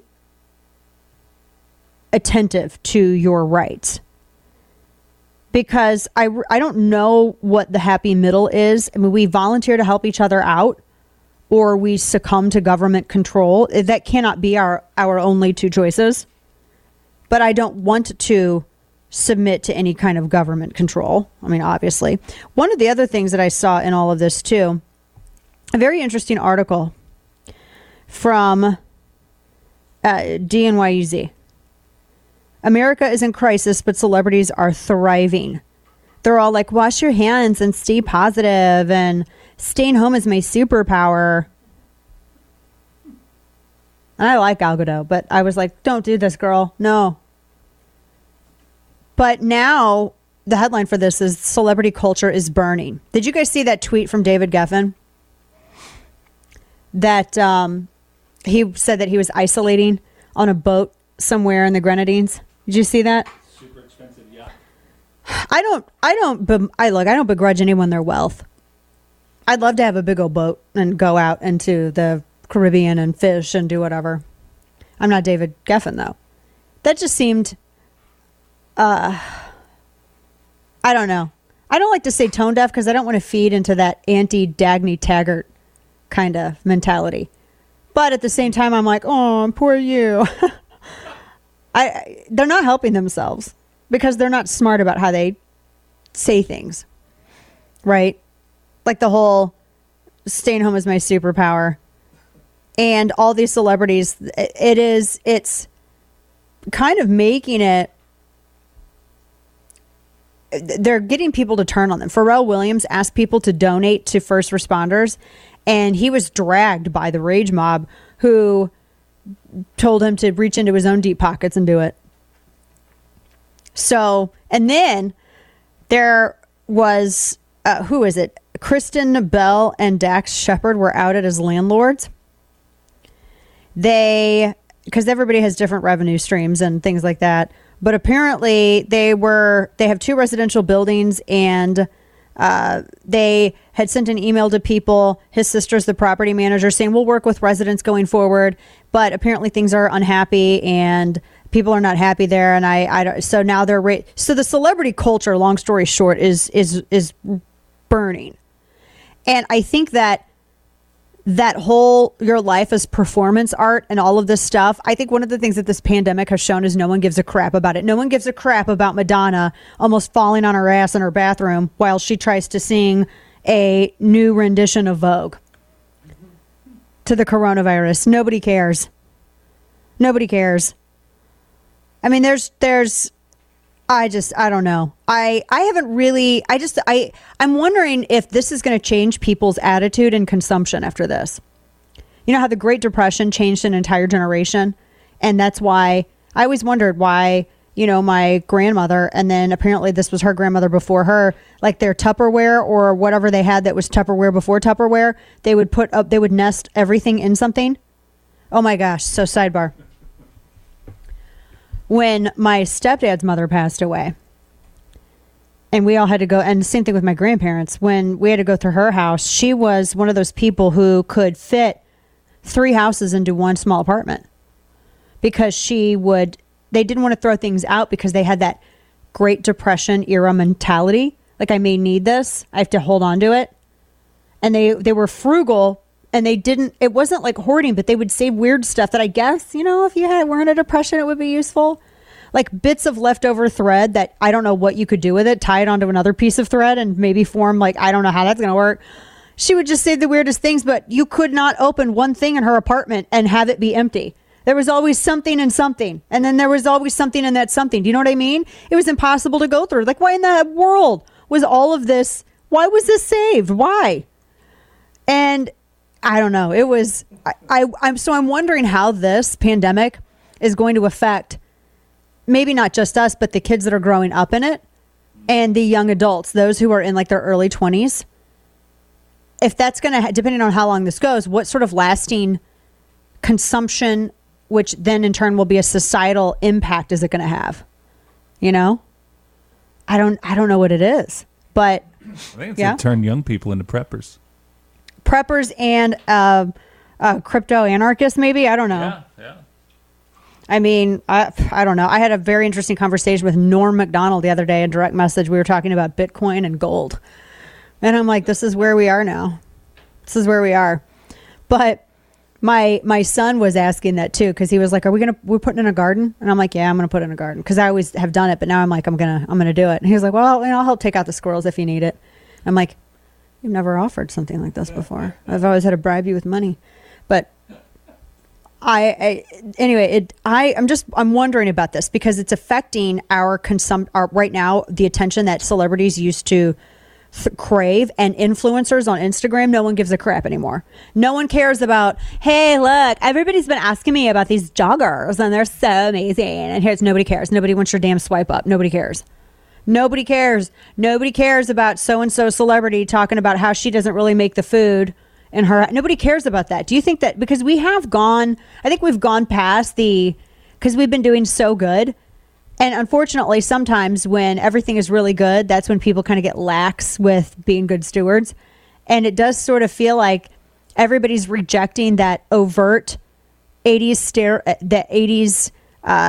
S1: attentive to your rights. Because I, I don't know what the happy middle is. I mean, we volunteer to help each other out, or we succumb to government control. That cannot be our, our only two choices. But I don't want to submit to any kind of government control. I mean, obviously. One of the other things that I saw in all of this, too, a very interesting article from uh, D N Y U Z. America is in crisis, but celebrities are thriving. They're all like, wash your hands and stay positive, and staying home is my superpower. And I like Gal Gadot, but I was like, don't do this, girl. No. But now the headline for this is celebrity culture is burning. Did you guys see that tweet from David Geffen? That um, he said that he was isolating on a boat somewhere in the Grenadines. Did you see that?
S7: Super expensive yacht.
S1: I don't, I don't, I look, I don't begrudge anyone their wealth. I'd love to have a big old boat and go out into the Caribbean and fish and do whatever. I'm not David Geffen, though. that just seemed, uh, I don't know. I don't like to say tone deaf because I don't want to feed into that anti-Dagny Taggart kind of mentality. But at the same time, I'm like, oh, poor you. I they're not helping themselves because they're not smart about how they say things, right? Like the whole staying home is my superpower, and all these celebrities. It is. It's kind of making it. They're getting people to turn on them. Pharrell Williams asked people to donate to first responders, and he was dragged by the rage mob who told him to reach into his own deep pockets and do it. So, and then there was, uh, who is it? Kristen Bell and Dax Shepard were outed as landlords. They, because everybody has different revenue streams and things like that. But apparently they were, they have two residential buildings, and uh, they had sent an email to people. His sister's the property manager, saying we'll work with residents going forward. But apparently things are unhappy and people are not happy there. And I, I don't, so now they're, ra- so the celebrity culture, long story short, is, is, is burning. And I think that that whole your life as performance art and all of this stuff, I think one of the things that this pandemic has shown is no one gives a crap about it. No one gives a crap about Madonna almost falling on her ass in her bathroom while she tries to sing a new rendition of Vogue to the coronavirus. Nobody cares. Nobody cares. I mean, there's, there's, I just, I don't know. I, I haven't really, I just, I, I'm wondering if this is going to change people's attitude and consumption after this. You know how the Great Depression changed an entire generation? And that's why, I always wondered why, you know, my grandmother, and then apparently this was her grandmother before her, like their Tupperware or whatever they had that was Tupperware before Tupperware, they would put up, they would nest everything in something. Oh my gosh. So sidebar. When my stepdad's mother passed away, and we all had to go, and the same thing with my grandparents, when we had to go through her house, she was one of those people who could fit three houses into one small apartment because she would, they didn't want to throw things out because they had that Great Depression era mentality. Like, I may need this. I have to hold on to it. And they, they were frugal. And they didn't, it wasn't like hoarding, but they would save weird stuff that I guess, you know, if you had were in a depression, it would be useful. Like bits of leftover thread that I don't know what you could do with it, tie it onto another piece of thread and maybe form like, I don't know how that's going to work. She would just save the weirdest things, but you could not open one thing in her apartment and have it be empty. There was always something and something. And then there was always something in that something. Do you know what I mean? It was impossible to go through. Like, why in the world was all of this? Why was this saved? Why? And I don't know. It was, I, I, I'm so I'm wondering how this pandemic is going to affect maybe not just us, but the kids that are growing up in it and the young adults, those who are in like their early twenties. If that's going to, depending on how long this goes, what sort of lasting consumption, which then in turn will be a societal impact, is it going to have? You know, I don't, I don't know what it is, but
S7: I think it's
S1: yeah.
S7: to turn young people into preppers.
S1: Preppers and uh, uh, crypto anarchists, maybe. I don't know.
S7: Yeah, yeah.
S1: I mean, I, I don't know. I had a very interesting conversation with Norm Macdonald the other day, a direct message. We were talking about Bitcoin and gold. And I'm like, this is where we are now. This is where we are. But my my son was asking that too, because he was like, are we going to, we're putting in a garden? And I'm like, yeah, I'm going to put in a garden. Because I always have done it, but now I'm like, I'm going to I'm gonna do it. And he was like, well, you know, I'll help take out the squirrels if you need it. I'm like, you've never offered something like this before. I've always had to bribe you with money. But I, I anyway, it, I, I'm just, I'm wondering about this because it's affecting our consum, our, right now, the attention that celebrities used to th- crave, and influencers on Instagram. No one gives a crap anymore. No one cares about, hey, look, everybody's been asking me about these joggers and they're so amazing. And here's, nobody cares. Nobody wants your damn swipe up. Nobody cares. Nobody cares. Nobody cares about so-and-so celebrity talking about how she doesn't really make the food in her. Nobody cares about that. Do you think that, because we have gone, I think we've gone past the, because we've been doing so good. And unfortunately, sometimes when everything is really good, that's when people kind of get lax with being good stewards. And it does sort of feel like everybody's rejecting that overt eighties stare, that eighties, uh,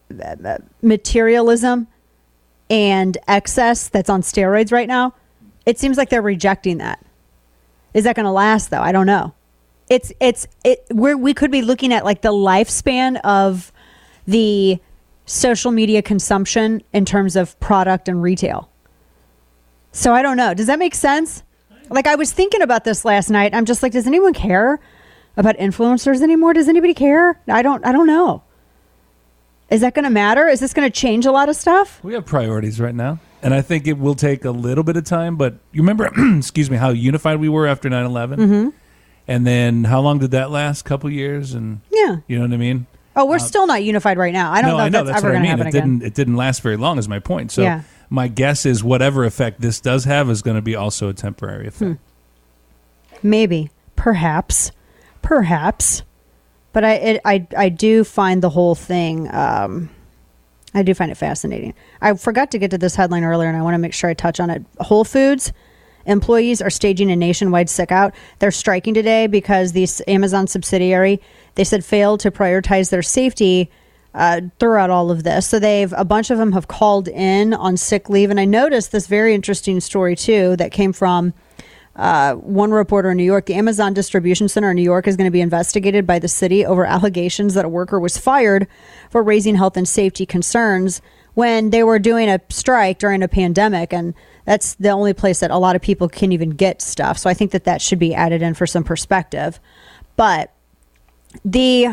S1: materialism and excess that's on steroids right now, it seems like they're rejecting that. Is that going to last though? I don't know. It's it's it where we could be looking at like the lifespan of the social media consumption in terms of product and retail. So I don't know. Does that make sense? Like I was thinking about this last night. I'm just like, does anyone care about influencers anymore? Does anybody care? I don't I don't know. Is that going to matter? Is this going to change a lot of stuff?
S7: We have priorities right now. And I think it will take a little bit of time. But you remember, excuse me, how unified we were after nine eleven?
S1: Mm-hmm.
S7: And then how long did that last? Couple years? And
S1: yeah.
S7: You know what I mean?
S1: Oh, we're
S7: uh,
S1: still not unified right now. I don't
S7: no,
S1: know
S7: I
S1: if
S7: know.
S1: that's,
S7: that's
S1: ever
S7: what
S1: going
S7: I
S1: to
S7: mean.
S1: happen
S7: It
S1: again.
S7: didn't, it didn't last very long is my point. So
S1: Yeah.
S7: my guess is whatever effect this does have is going to be also a temporary effect.
S1: Hmm. Maybe. Perhaps. Perhaps. But I, it, I, I do find the whole thing... Um, I do find it fascinating. I forgot to get to this headline earlier, and I want to make sure I touch on it. Whole Foods employees are staging a nationwide sick out. They're striking today because the Amazon subsidiary, they said, failed to prioritize their safety uh, throughout all of this. So they've a bunch of them have called in on sick leave. And I noticed this very interesting story, too, that came from uh, one reporter in New York. The Amazon distribution center in New York is going to be investigated by the city over allegations that a worker was fired for raising health and safety concerns when they were doing a strike during a pandemic. And that's the only place that a lot of people can even get stuff. So I think that that should be added in for some perspective. But the,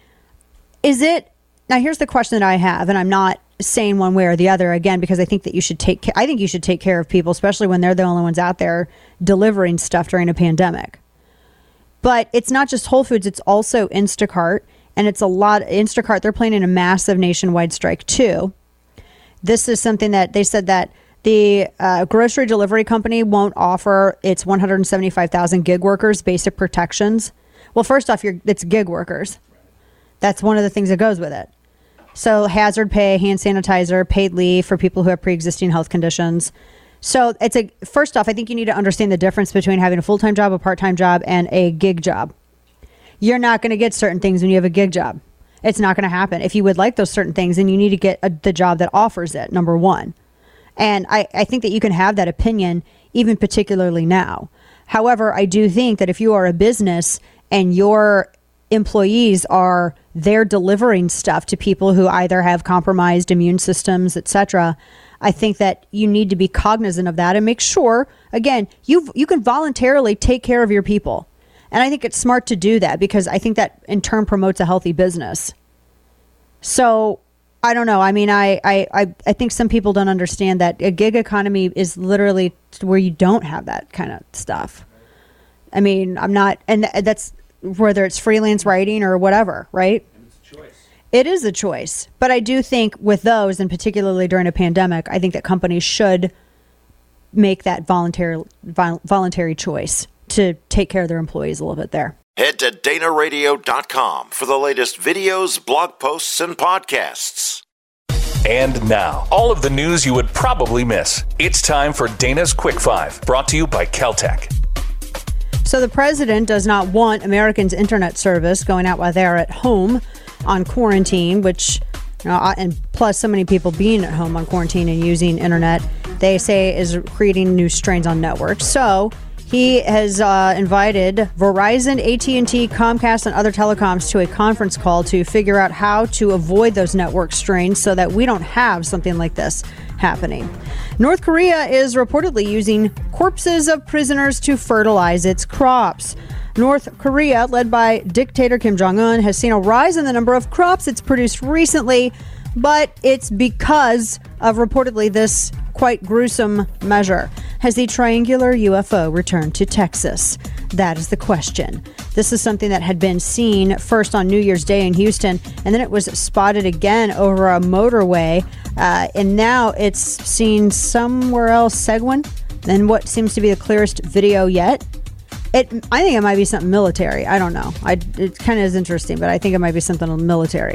S1: is it, now here's the question that I have, and I'm not saying one way or the other, again, because I think that you should take, I think you should take care of people, especially when they're the only ones out there delivering stuff during a pandemic. But it's not just Whole Foods, it's also Instacart. And it's a lot. Instacart, they're planning a massive nationwide strike too. This is something that they said that the uh, grocery delivery company won't offer its one hundred seventy-five thousand gig workers basic protections. Well, first off, you're, it's gig workers. That's one of the things that goes with it. So hazard pay, hand sanitizer, paid leave for people who have pre-existing health conditions. So it's a, first off, I think you need to understand the difference between having a full-time job, a part-time job, and a gig job. You're not going to get certain things when you have a gig job. It's not going to happen. If you would like those certain things, then you need to get a, the job that offers it, number one. And I, I think that you can have that opinion, even particularly now. However, I do think that if you are a business and your employees are there delivering stuff to people who either have compromised immune systems, et cetera, I think that you need to be cognizant of that and make sure, again, you you can voluntarily take care of your people. And I think it's smart to do that because I think that in turn promotes a healthy business. So I don't know. I mean, I, I, I think some people don't understand that a gig economy is literally where you don't have that kind of stuff. I mean, I'm not, and that's whether it's freelance writing or whatever, right? It's a choice. It is a choice. But I do think with those, and particularly during a pandemic, I think that companies should make that voluntary, voluntary choice to take care of their employees a little bit there.
S5: Head to Dana Radio dot com for the latest videos, blog posts, and podcasts.
S6: And now, all of the news you would probably miss. It's time for Dana's Quick Five, brought to you by Caltech.
S1: So the president does not want Americans' internet service going out while they're at home on quarantine, which, you know, and plus so many people being at home on quarantine and using internet, they say is creating new strains on networks. So he has uh, invited Verizon, A T and T, Comcast, and other telecoms to a conference call to figure out how to avoid those network strains so that we don't have something like this happening. North Korea is reportedly using corpses of prisoners to fertilize its crops. North Korea, led by dictator Kim Jong-un, has seen a rise in the number of crops it's produced recently, but it's because of reportedly this quite gruesome measure. Has the triangular U F O returned to Texas? That is the question. This is something that had been seen first on New Year's Day in Houston, and then it was spotted again over a motorway, uh, and now it's seen somewhere else, Seguin, and what seems to be the clearest video yet. It, I think it might be something military. I don't know. I, it kind of is interesting, but I think it might be something military.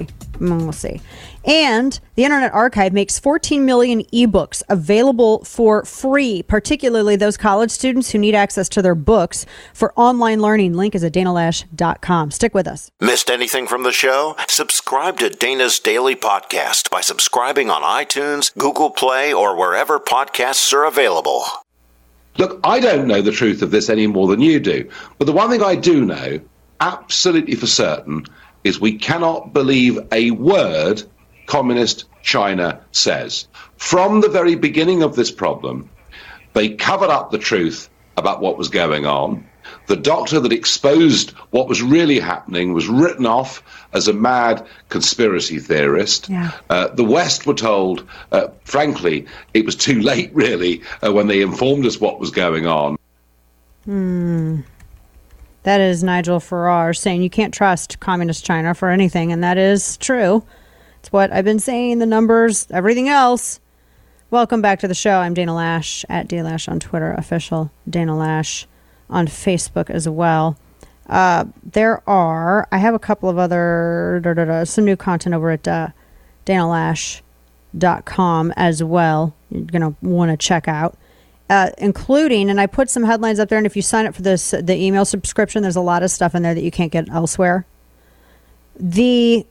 S1: we'll see. And the Internet Archive makes fourteen million ebooks available for free, particularly those college students who need access to their books for online learning. Link is at dana loesch dot com. Stick with us.
S5: Missed anything from the show? Subscribe to Dana's Daily Podcast by subscribing on iTunes, Google Play, or wherever podcasts are available.
S14: Look, I don't know the truth of this any more than you do. But the one thing I do know, absolutely for certain, is we cannot believe a word Communist China says. From the very beginning of this problem, they covered up the truth about what was going on. The doctor that exposed what was really happening was written off as a mad conspiracy theorist.
S1: Yeah.
S14: Uh, the West were told, uh, frankly, it was too late, really, uh, when they informed us what was going on.
S1: Hmm. That is Nigel Farage saying you can't trust Communist China for anything, and that is true. It's what I've been saying, the numbers, everything else. Welcome back to the show. I'm Dana Loesch, at D Loesch on Twitter, official Dana Loesch on Facebook as well. Uh, there are, I have a couple of other, da, da, da, some new content over at uh, dana loesch dot com as well. You're going to want to check out, uh, including, and I put some headlines up there, and if you sign up for this, the email subscription, there's a lot of stuff in there that you can't get elsewhere. The,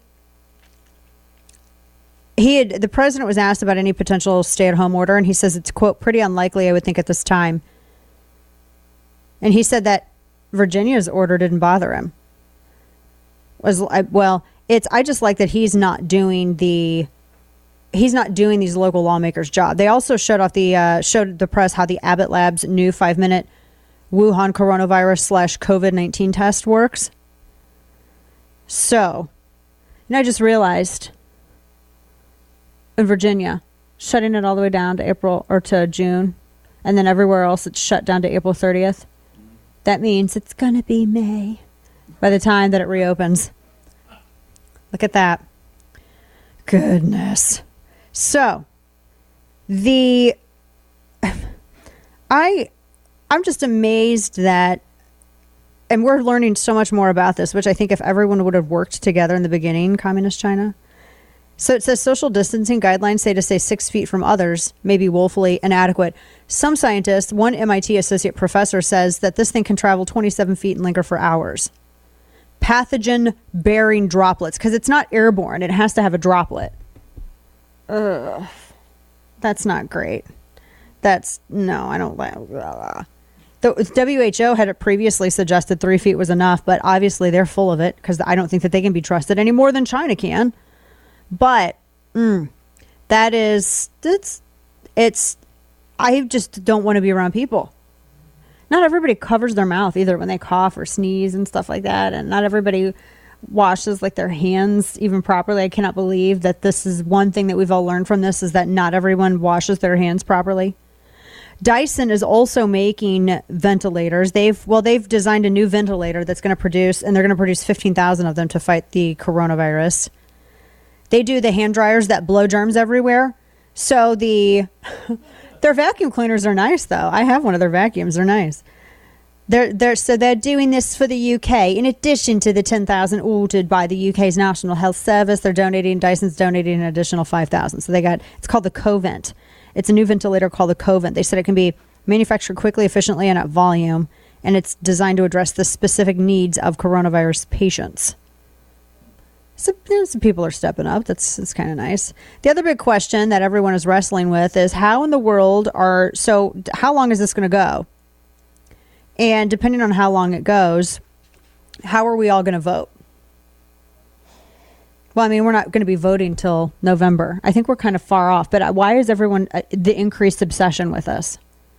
S1: he had, the president was asked about any potential stay-at-home order, and he says it's, quote, pretty unlikely, I would think, at this time. And he said that Virginia's order didn't bother him. Was well, it's I just like that he's not doing the he's not doing these local lawmakers' job. They also showed off the uh, showed the press how the Abbott Labs new five minute Wuhan coronavirus slash COVID nineteen test works. So, and I just realized in Virginia, shutting it all the way down to April or to June, and then everywhere else it's shut down to April thirtieth. That means it's going to be May by the time that it reopens. Look at that. Goodness. So, the I I'm just amazed that, and we're learning so much more about this, which I think if everyone would have worked together in the beginning, Communist China. So it says social distancing guidelines say to stay six feet from others may be woefully inadequate. Some scientists, one M I T associate professor, says that this thing can travel twenty-seven feet and linger for hours. Pathogen-bearing droplets, because it's not airborne. It has to have a droplet. Ugh. That's not great. That's, no, I don't like. The W H O had previously suggested three feet was enough, but obviously they're full of it because I don't think that they can be trusted any more than China can. But mm, that is, it's, it's, I just don't want to be around people. Not everybody covers their mouth either when they cough or sneeze and stuff like that. And not everybody washes like their hands even properly. I cannot believe that this is one thing that we've all learned from this is that not everyone washes their hands properly. Dyson is also making ventilators. They've, well, they've designed a new ventilator that's going to produce, and they're going to produce fifteen thousand of them to fight the coronavirus. They do the hand dryers that blow germs everywhere. So the their vacuum cleaners are nice, though. I have one of their vacuums. They're nice. They're they're so they're doing this for the U K in addition to the ten thousand ordered by the U K's National Health Service. They're donating. Dyson's donating an additional five thousand. So they got, it's called the Covent. It's a new ventilator called the Covent. They said it can be manufactured quickly, efficiently, and at volume, and it's designed to address the specific needs of coronavirus patients. So, you know, some people are stepping up. That's, that's kind of nice. The other big question that everyone is wrestling with is how in the world are, so how long is this going to go? And depending on how long it goes, how are we all going to vote? Well, I mean, we're not going to be voting till November. I think we're kind of far off. But why is everyone uh, the increased obsession with us?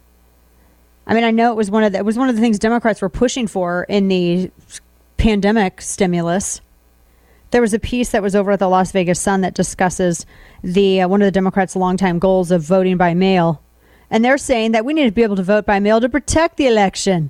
S1: I mean, I know it was one of the, it was one of the things Democrats were pushing for in the pandemic stimulus. There was a piece that was over at the Las Vegas Sun that discusses the uh, one of the Democrats' longtime goals of voting by mail. And they're saying that we need to be able to vote by mail to protect the election.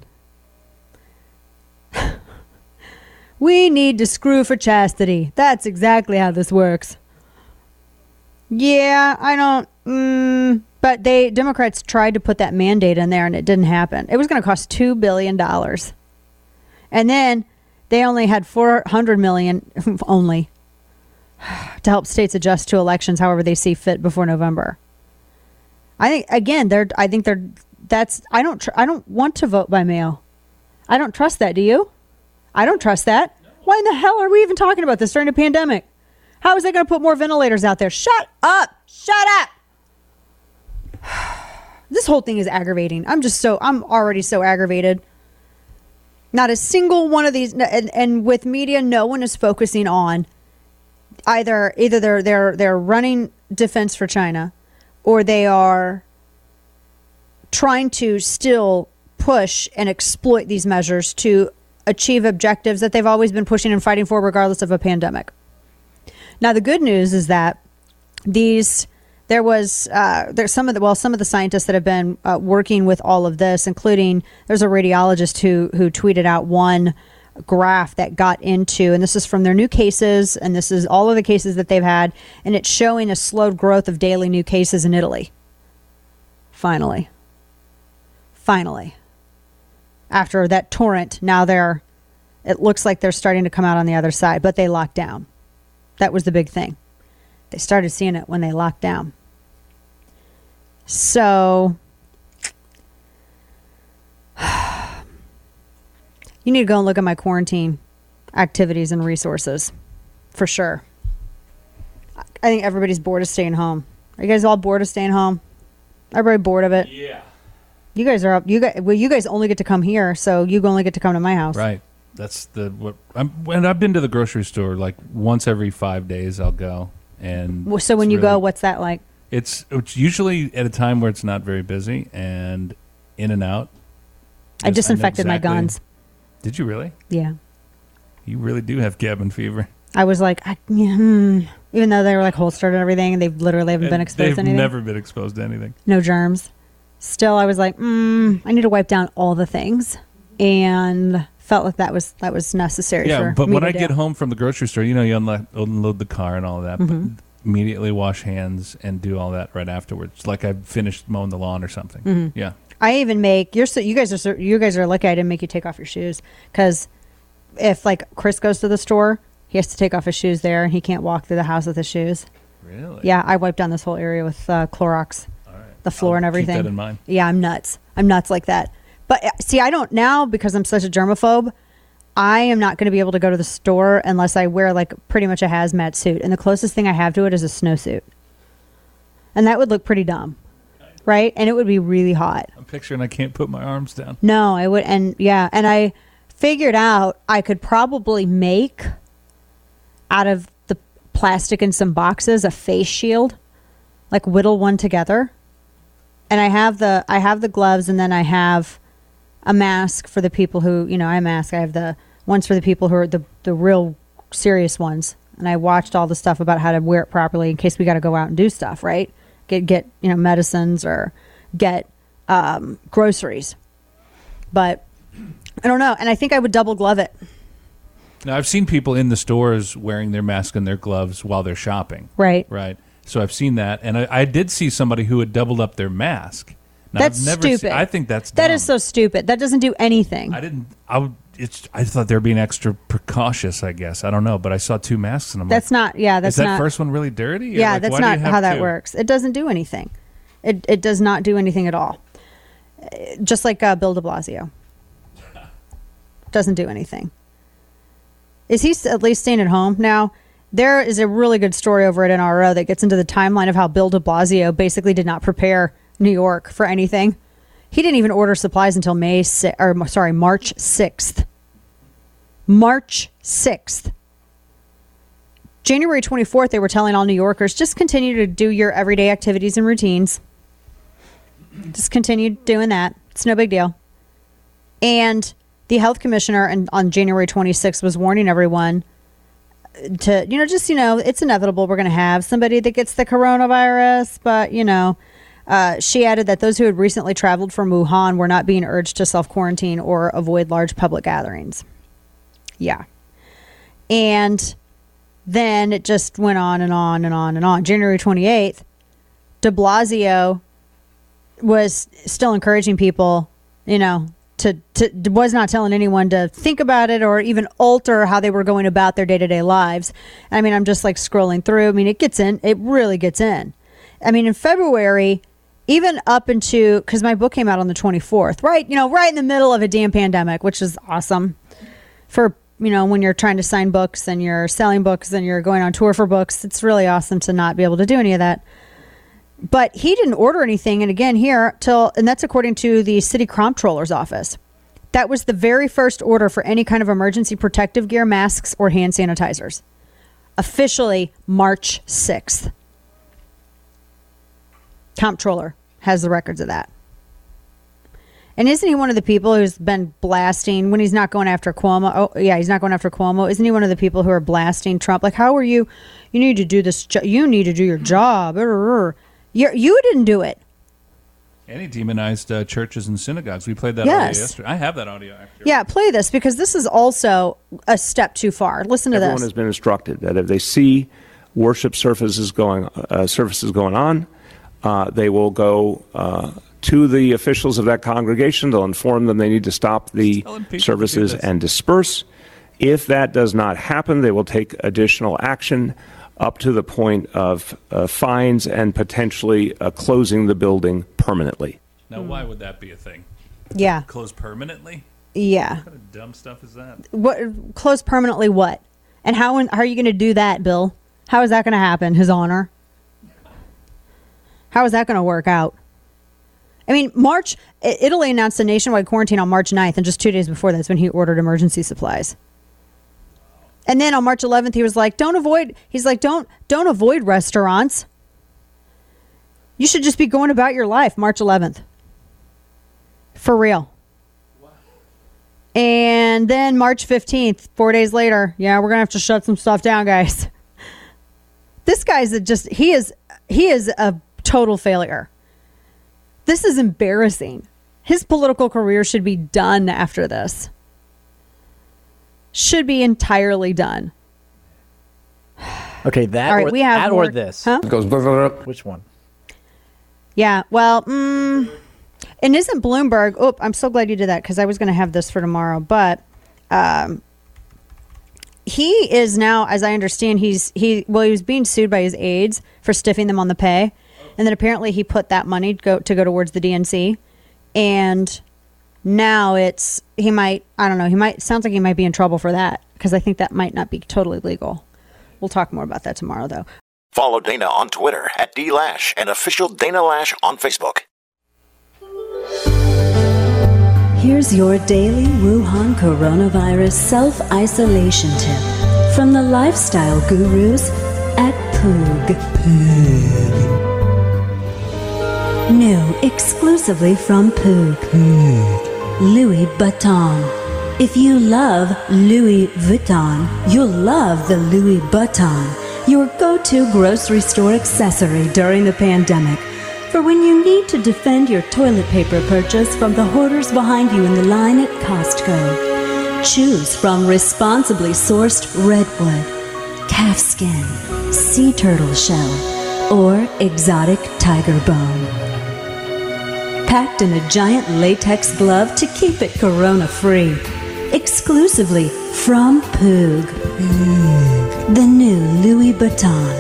S1: We need to screw for chastity. That's exactly how this works. Yeah, I don't... Mm, but they Democrats tried to put that mandate in there and it didn't happen. It was going to cost two billion dollars. And then they only had four hundred million dollars. Only. to help states adjust to elections however they see fit before November. I think again, they're. I think they're. That's. I don't. Tr- I don't want to vote by mail. I don't trust that. Do you? I don't trust that. Why in the hell are we even talking about this during a pandemic? How is that going to put more ventilators out there? Shut up! Shut up! This whole thing is aggravating. I'm just so. I'm already so aggravated. Not a single one of these, and, and with media, no one is focusing on either. Either they're they're they're running defense for China, or they are trying to still push and exploit these measures to achieve objectives that they've always been pushing and fighting for, regardless of a pandemic. Now, the good news is that these. There was uh, there's some of the well some of the scientists that have been uh, working with all of this, including there's a radiologist who who tweeted out one graph that got into, and this is from their new cases, and this is all of the cases that they've had, and it's showing a slowed growth of daily new cases in Italy. Finally, finally, after that torrent, now they're it looks like they're starting to come out on the other side, but they locked down. That was the big thing. They started seeing it when they locked down. So, you need to go and look at my quarantine activities and resources, for sure. I think everybody's bored of staying home. Are you guys all bored of staying home? Everybody bored of it?
S7: Yeah.
S1: You guys are up. You guys, well, you guys only get to come here, so you only get to come to my house.
S7: Right. That's the what. I'm, and I've been to the grocery store like once every five days. I'll go. And
S1: so when you
S7: really,
S1: go, what's that like?
S7: It's it's usually at a time where it's not very busy and in and out.
S1: I disinfected I exactly, my guns.
S7: Did you really?
S1: Yeah.
S7: You really do have cabin fever.
S1: I was like, I, hmm. even though they were like holstered and everything, and they literally haven't and been exposed
S7: they've
S1: to anything.
S7: They've never been exposed to anything.
S1: No germs. Still, I was like, mm, I need to wipe down all the things, and felt like that was that was necessary.
S7: Yeah,
S1: for
S7: but
S1: me
S7: when
S1: to
S7: I
S1: do.
S7: get home from the grocery store, you know, you unload, unload the car and all of that,
S1: Mm-hmm.
S7: but immediately wash hands and do all that right afterwards, like I finished mowing the lawn or something.
S1: Mm-hmm.
S7: Yeah,
S1: I even make you're so you guys are so, you guys are lucky I didn't make you take off your shoes, because if like Chris goes to the store, he has to take off his shoes there, and he can't walk through the house with his shoes.
S7: Really?
S1: Yeah, I wiped down this whole area with uh, Clorox,
S7: all right.
S1: the floor
S7: I'll
S1: and everything.
S7: Keep that in mind.
S1: Yeah, I'm nuts. I'm nuts like that. But uh, see, I don't now, because I'm such a germaphobe. I am not going to be able to go to the store unless I wear like pretty much a hazmat suit. And the closest thing I have to it is a snowsuit. And that would look pretty dumb. Right? And it would be really hot.
S7: I'm picturing I can't put my arms down.
S1: No, I would. And yeah. And I figured out I could probably make out of the plastic in some boxes a face shield, like whittle one together. And I have the, I have the gloves, and then I have a mask for the people who, you know, I mask. I have the ones for the people who are the, the real serious ones. And I watched all the stuff about how to wear it properly in case we got to go out and do stuff, right? Get, get, you know, medicines or get um, groceries. But I don't know. And I think I would double glove it.
S7: Now, I've seen people in the stores wearing their mask and their gloves while they're shopping.
S1: Right.
S7: Right. So I've seen that. And I, I did see somebody who had doubled up their mask. Now,
S1: That's
S7: I've never
S1: stupid.
S7: Seen, I think that's dumb.
S1: That is so stupid. That doesn't do anything.
S7: I didn't. I would. It's. I thought they were being extra precautious. I guess I don't know, but I saw two masks and I'm
S1: That's
S7: like,
S1: not. Yeah, that's
S7: is that
S1: not.
S7: first one really dirty? Or
S1: Yeah,
S7: like,
S1: that's
S7: why do
S1: not
S7: you have
S1: how that
S7: two?
S1: works. It doesn't do anything. It it does not do anything at all. Just like uh, Bill de Blasio. Doesn't do anything. Is he at least staying at home now? There is a really good story over at N R O that gets into the timeline of how Bill de Blasio basically did not prepare New York for anything. He didn't even order supplies until May si- or sorry, March sixth. March sixth. January twenty-fourth, they were telling all New Yorkers, just continue to do your everyday activities and routines. Just continue doing that. It's no big deal. And the health commissioner and on January twenty-sixth was warning everyone to, you know, just, you know, it's inevitable we're going to have somebody that gets the coronavirus, but, you know, uh, she added that those who had recently traveled from Wuhan were not being urged to self-quarantine or avoid large public gatherings. Yeah. And then it just went on and on and on and on. January twenty-eighth, de Blasio was still encouraging people, you know, to, to was not telling anyone to think about it or even alter how they were going about their day-to-day lives. I mean, I'm just like scrolling through. I mean, it gets in. It really gets in. I mean, in February, even up into, because my book came out on the twenty-fourth, right? You know, right in the middle of a damn pandemic, which is awesome for, you know, when you're trying to sign books and you're selling books and you're going on tour for books. It's really awesome to not be able to do any of that. But he didn't order anything. And again, here till, and that's according to the city comptroller's office. That was the very first order for any kind of emergency protective gear, masks, or hand sanitizers. Officially March sixth. Comptroller has the records of that. And isn't he one of the people who's been blasting when he's not going after Cuomo? Oh, yeah, he's not going after Cuomo. Isn't he one of the people who are blasting Trump? Like, how are you? You need to do this. Jo- you need to do your job. You're, you didn't do it.
S7: And he demonized uh, churches and synagogues. We played that
S1: Yes.
S7: audio yesterday. I have that audio, actually.
S1: Yeah, play this because this is also a step too far. Listen to
S15: Everyone
S1: this.
S15: has been instructed that if they see worship services going uh, services going on, uh, they will go uh, to the officials of that congregation. They'll inform them they need to stop the services and disperse. If that does not happen, they will take additional action up to the point of uh, fines and potentially uh, closing the building permanently.
S7: Now, why would that be a thing?
S1: Yeah.
S7: Close permanently?
S1: Yeah.
S7: What kind of dumb stuff is that?
S1: What close permanently? What? And how? How are you going to do that, Bill? How is that going to happen? His Honor. How is that going to work out? I mean, March. Italy announced a nationwide quarantine on March ninth, and just two days before that's when he ordered emergency supplies. And then on March eleventh, he was like, "Don't avoid." He's like, "Don't don't avoid restaurants. You should just be going about your life." March eleventh, for real. And then March fifteenth, four days later, yeah, we're gonna have to shut some stuff down, guys. This guy's a just he is he is a total failure. This is embarrassing. His political career should be done after this. Should be entirely done.
S12: Okay, that
S1: All right,
S12: or,
S1: we have
S12: that
S1: more-
S12: or this.
S1: Huh?
S12: It goes blah, blah, blah. Which one?
S1: Yeah, well, mm, and isn't Bloomberg... Oh, I'm so glad you did that because I was going to have this for tomorrow. But um, he is now, as I understand, he's he well, he was being sued by his aides for stiffing them on the pay. And then apparently he put that money to go, to go towards the D N C. And now it's, he might, I don't know, he might, sounds like he might be in trouble for that because I think that might not be totally legal. We'll talk more about that tomorrow, though.
S5: Follow Dana on Twitter at D Lash and official Dana Lash on Facebook.
S16: Here's your daily Wuhan coronavirus self-isolation tip from the lifestyle gurus at Poog. Poog. New exclusively from Poog. Poog. Louis Vuitton. If you love Louis Vuitton, you'll love the Louis Vuitton, your go-to grocery store accessory during the pandemic. For when you need to defend your toilet paper purchase from the hoarders behind you in the line at Costco. Choose from responsibly sourced redwood, calfskin, sea turtle shell, or exotic tiger bone. Packed in a giant latex glove to keep it corona-free. Exclusively from Poog. Poog. The new Louis Vuitton.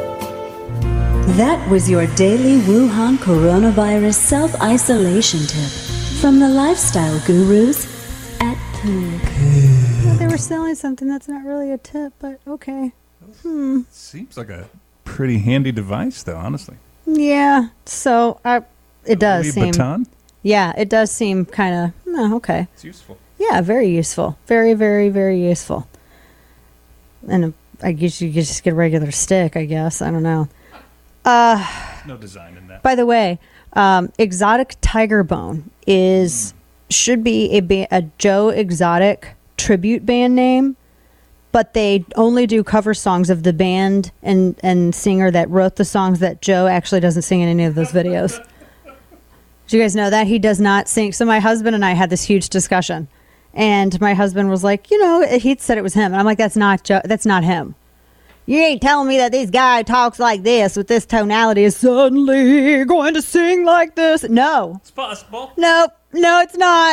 S16: That was your daily Wuhan coronavirus self-isolation tip from the lifestyle gurus at Poog.
S1: Well, they were selling something that's not really a tip, but okay. Hmm.
S7: Seems like a pretty handy device, though, honestly.
S1: Yeah, so I, it does
S7: Louis
S1: seem...
S7: Vuitton?
S1: Yeah, it does seem kind of, oh, okay.
S7: It's useful.
S1: Yeah, very useful. Very, very, very useful. And uh, I guess you could just get a regular stick, I guess. I don't know. Uh,
S7: no design in that.
S1: By the way, um, Exotic Tiger Bone is mm. should be a, ba- a Joe Exotic tribute band name, but they only do cover songs of the band and, and singer that wrote the songs that Joe actually doesn't sing in any of those videos. Do you guys know that? He does not sing. So my husband and I had this huge discussion. And my husband was like, you know, he said it was him. And I'm like, that's not Joe. That's not him. You ain't telling me that this guy talks like this with this tonality is suddenly going to sing like this. No.
S7: It's possible.
S1: No, no, it's not.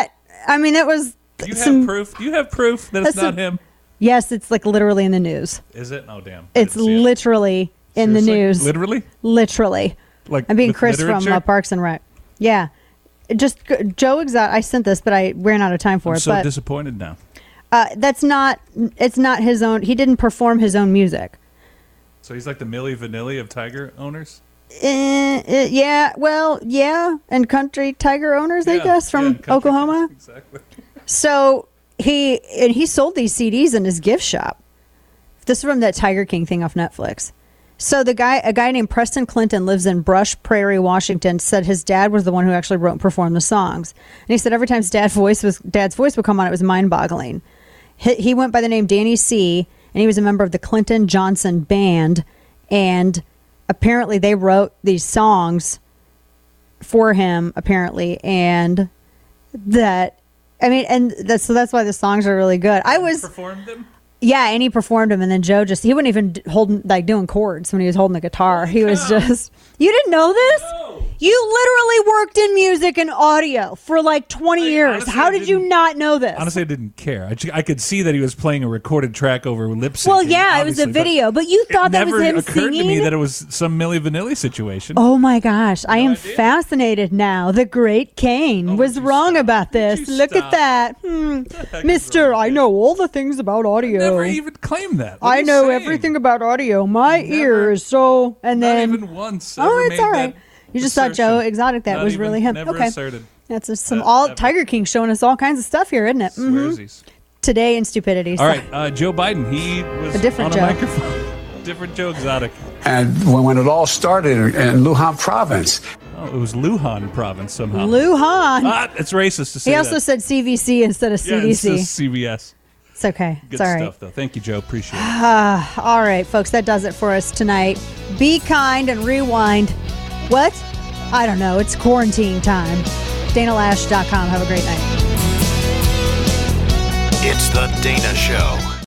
S1: I mean, it was.
S7: Do you
S1: some,
S7: have proof? Do you have proof that it's
S1: that's
S7: not
S1: some-
S7: him?
S1: Yes, it's like literally in the news.
S7: Is it? Oh, damn. I
S1: It's
S7: didn't see it.
S1: literally in the
S7: Seriously?
S1: news.
S7: Literally?
S1: Literally.
S7: Like
S1: I'm being
S7: with
S1: Chris from
S7: literature?
S1: uh, Parks and Rec. Yeah. Just go- Joe Exotic. I sent this, but I ran out of time for
S7: I'm
S1: it.
S7: so
S1: but
S7: disappointed now.
S1: uh, that's not. It's not his own. He didn't perform his own music.
S7: So he's like the Milli Vanilli of Tiger owners?
S1: Eh, eh, yeah. Well, yeah, and country tiger owners, I
S7: Yeah,
S1: guess, from
S7: yeah, country
S1: Oklahoma.
S7: Exactly.
S1: So he and he sold these C Ds in his gift shop. This is from that Tiger King thing off Netflix. So the guy, a guy named Preston Clinton, lives in Brush Prairie, Washington. Said his dad was the one who actually wrote and performed the songs. And he said every time his dad's voice was dad's voice would come on, it was mind-boggling. He, he went by the name Danny C, and he was a member of the Clinton Johnson Band. And apparently, they wrote these songs for him. Apparently, and that I mean, and that's so that's why the songs are really good. I was
S7: performed them.
S1: Yeah, and he performed them, and then Joe just, he wouldn't even d- hold, like, doing chords when he was holding the guitar. He was just, you didn't know this?
S7: No.
S1: You literally worked in music and audio for like twenty years.
S7: honestly,
S1: How
S7: I
S1: did you
S7: didn't-
S1: not know this?
S7: Honestly, I didn't care. I, ju- I could see that he was playing a recorded track over lip sync.
S1: Well, yeah, it was a video, but you thought that was him
S7: It never occurred to me
S1: singing?
S7: that it was some Milli Vanilli situation.
S1: Oh my gosh, I am fascinated now. The great Kane was wrong about this. Look at that. Hmm. Mister, I know all the things about audio.
S7: Never even claimed that. What are
S1: I
S7: you
S1: know
S7: saying?
S1: everything about audio. My ears, so, and
S7: Not
S1: then.
S7: even once
S1: Oh,
S7: ever
S1: it's
S7: made
S1: all right.
S7: that
S1: You just thought Joe
S7: assertion.
S1: Exotic, that
S7: Not
S1: was
S7: even-
S1: really him.
S7: never
S1: Okay.
S7: asserted.
S1: That's just some all Tiger King showing us all kinds of stuff here, isn't it? Mhm.
S7: Swearsies.
S1: Today in stupidity.
S7: All right, uh, Joe Biden. He was
S1: A different
S7: on a
S1: Joe.
S7: microphone. Different Joe Exotic.
S17: And when, when it all started in, in Luhan province,
S7: Oh, it was Luhan province somehow.
S1: Luhan.
S7: Ah, it's racist to say
S1: He also
S7: that.
S1: said C V C instead of
S7: Yeah,
S1: C D
S7: it's
S1: C.
S7: just C B S.
S1: It's okay.
S7: Good
S1: it's all right.
S7: stuff, though. Thank you, Joe. Appreciate it.
S1: Ah, all right, folks, that does it for us tonight. Be kind and rewind. What? I don't know. It's quarantine time. Dana Lash dot com. Have a great night.
S5: It's the Dana Show.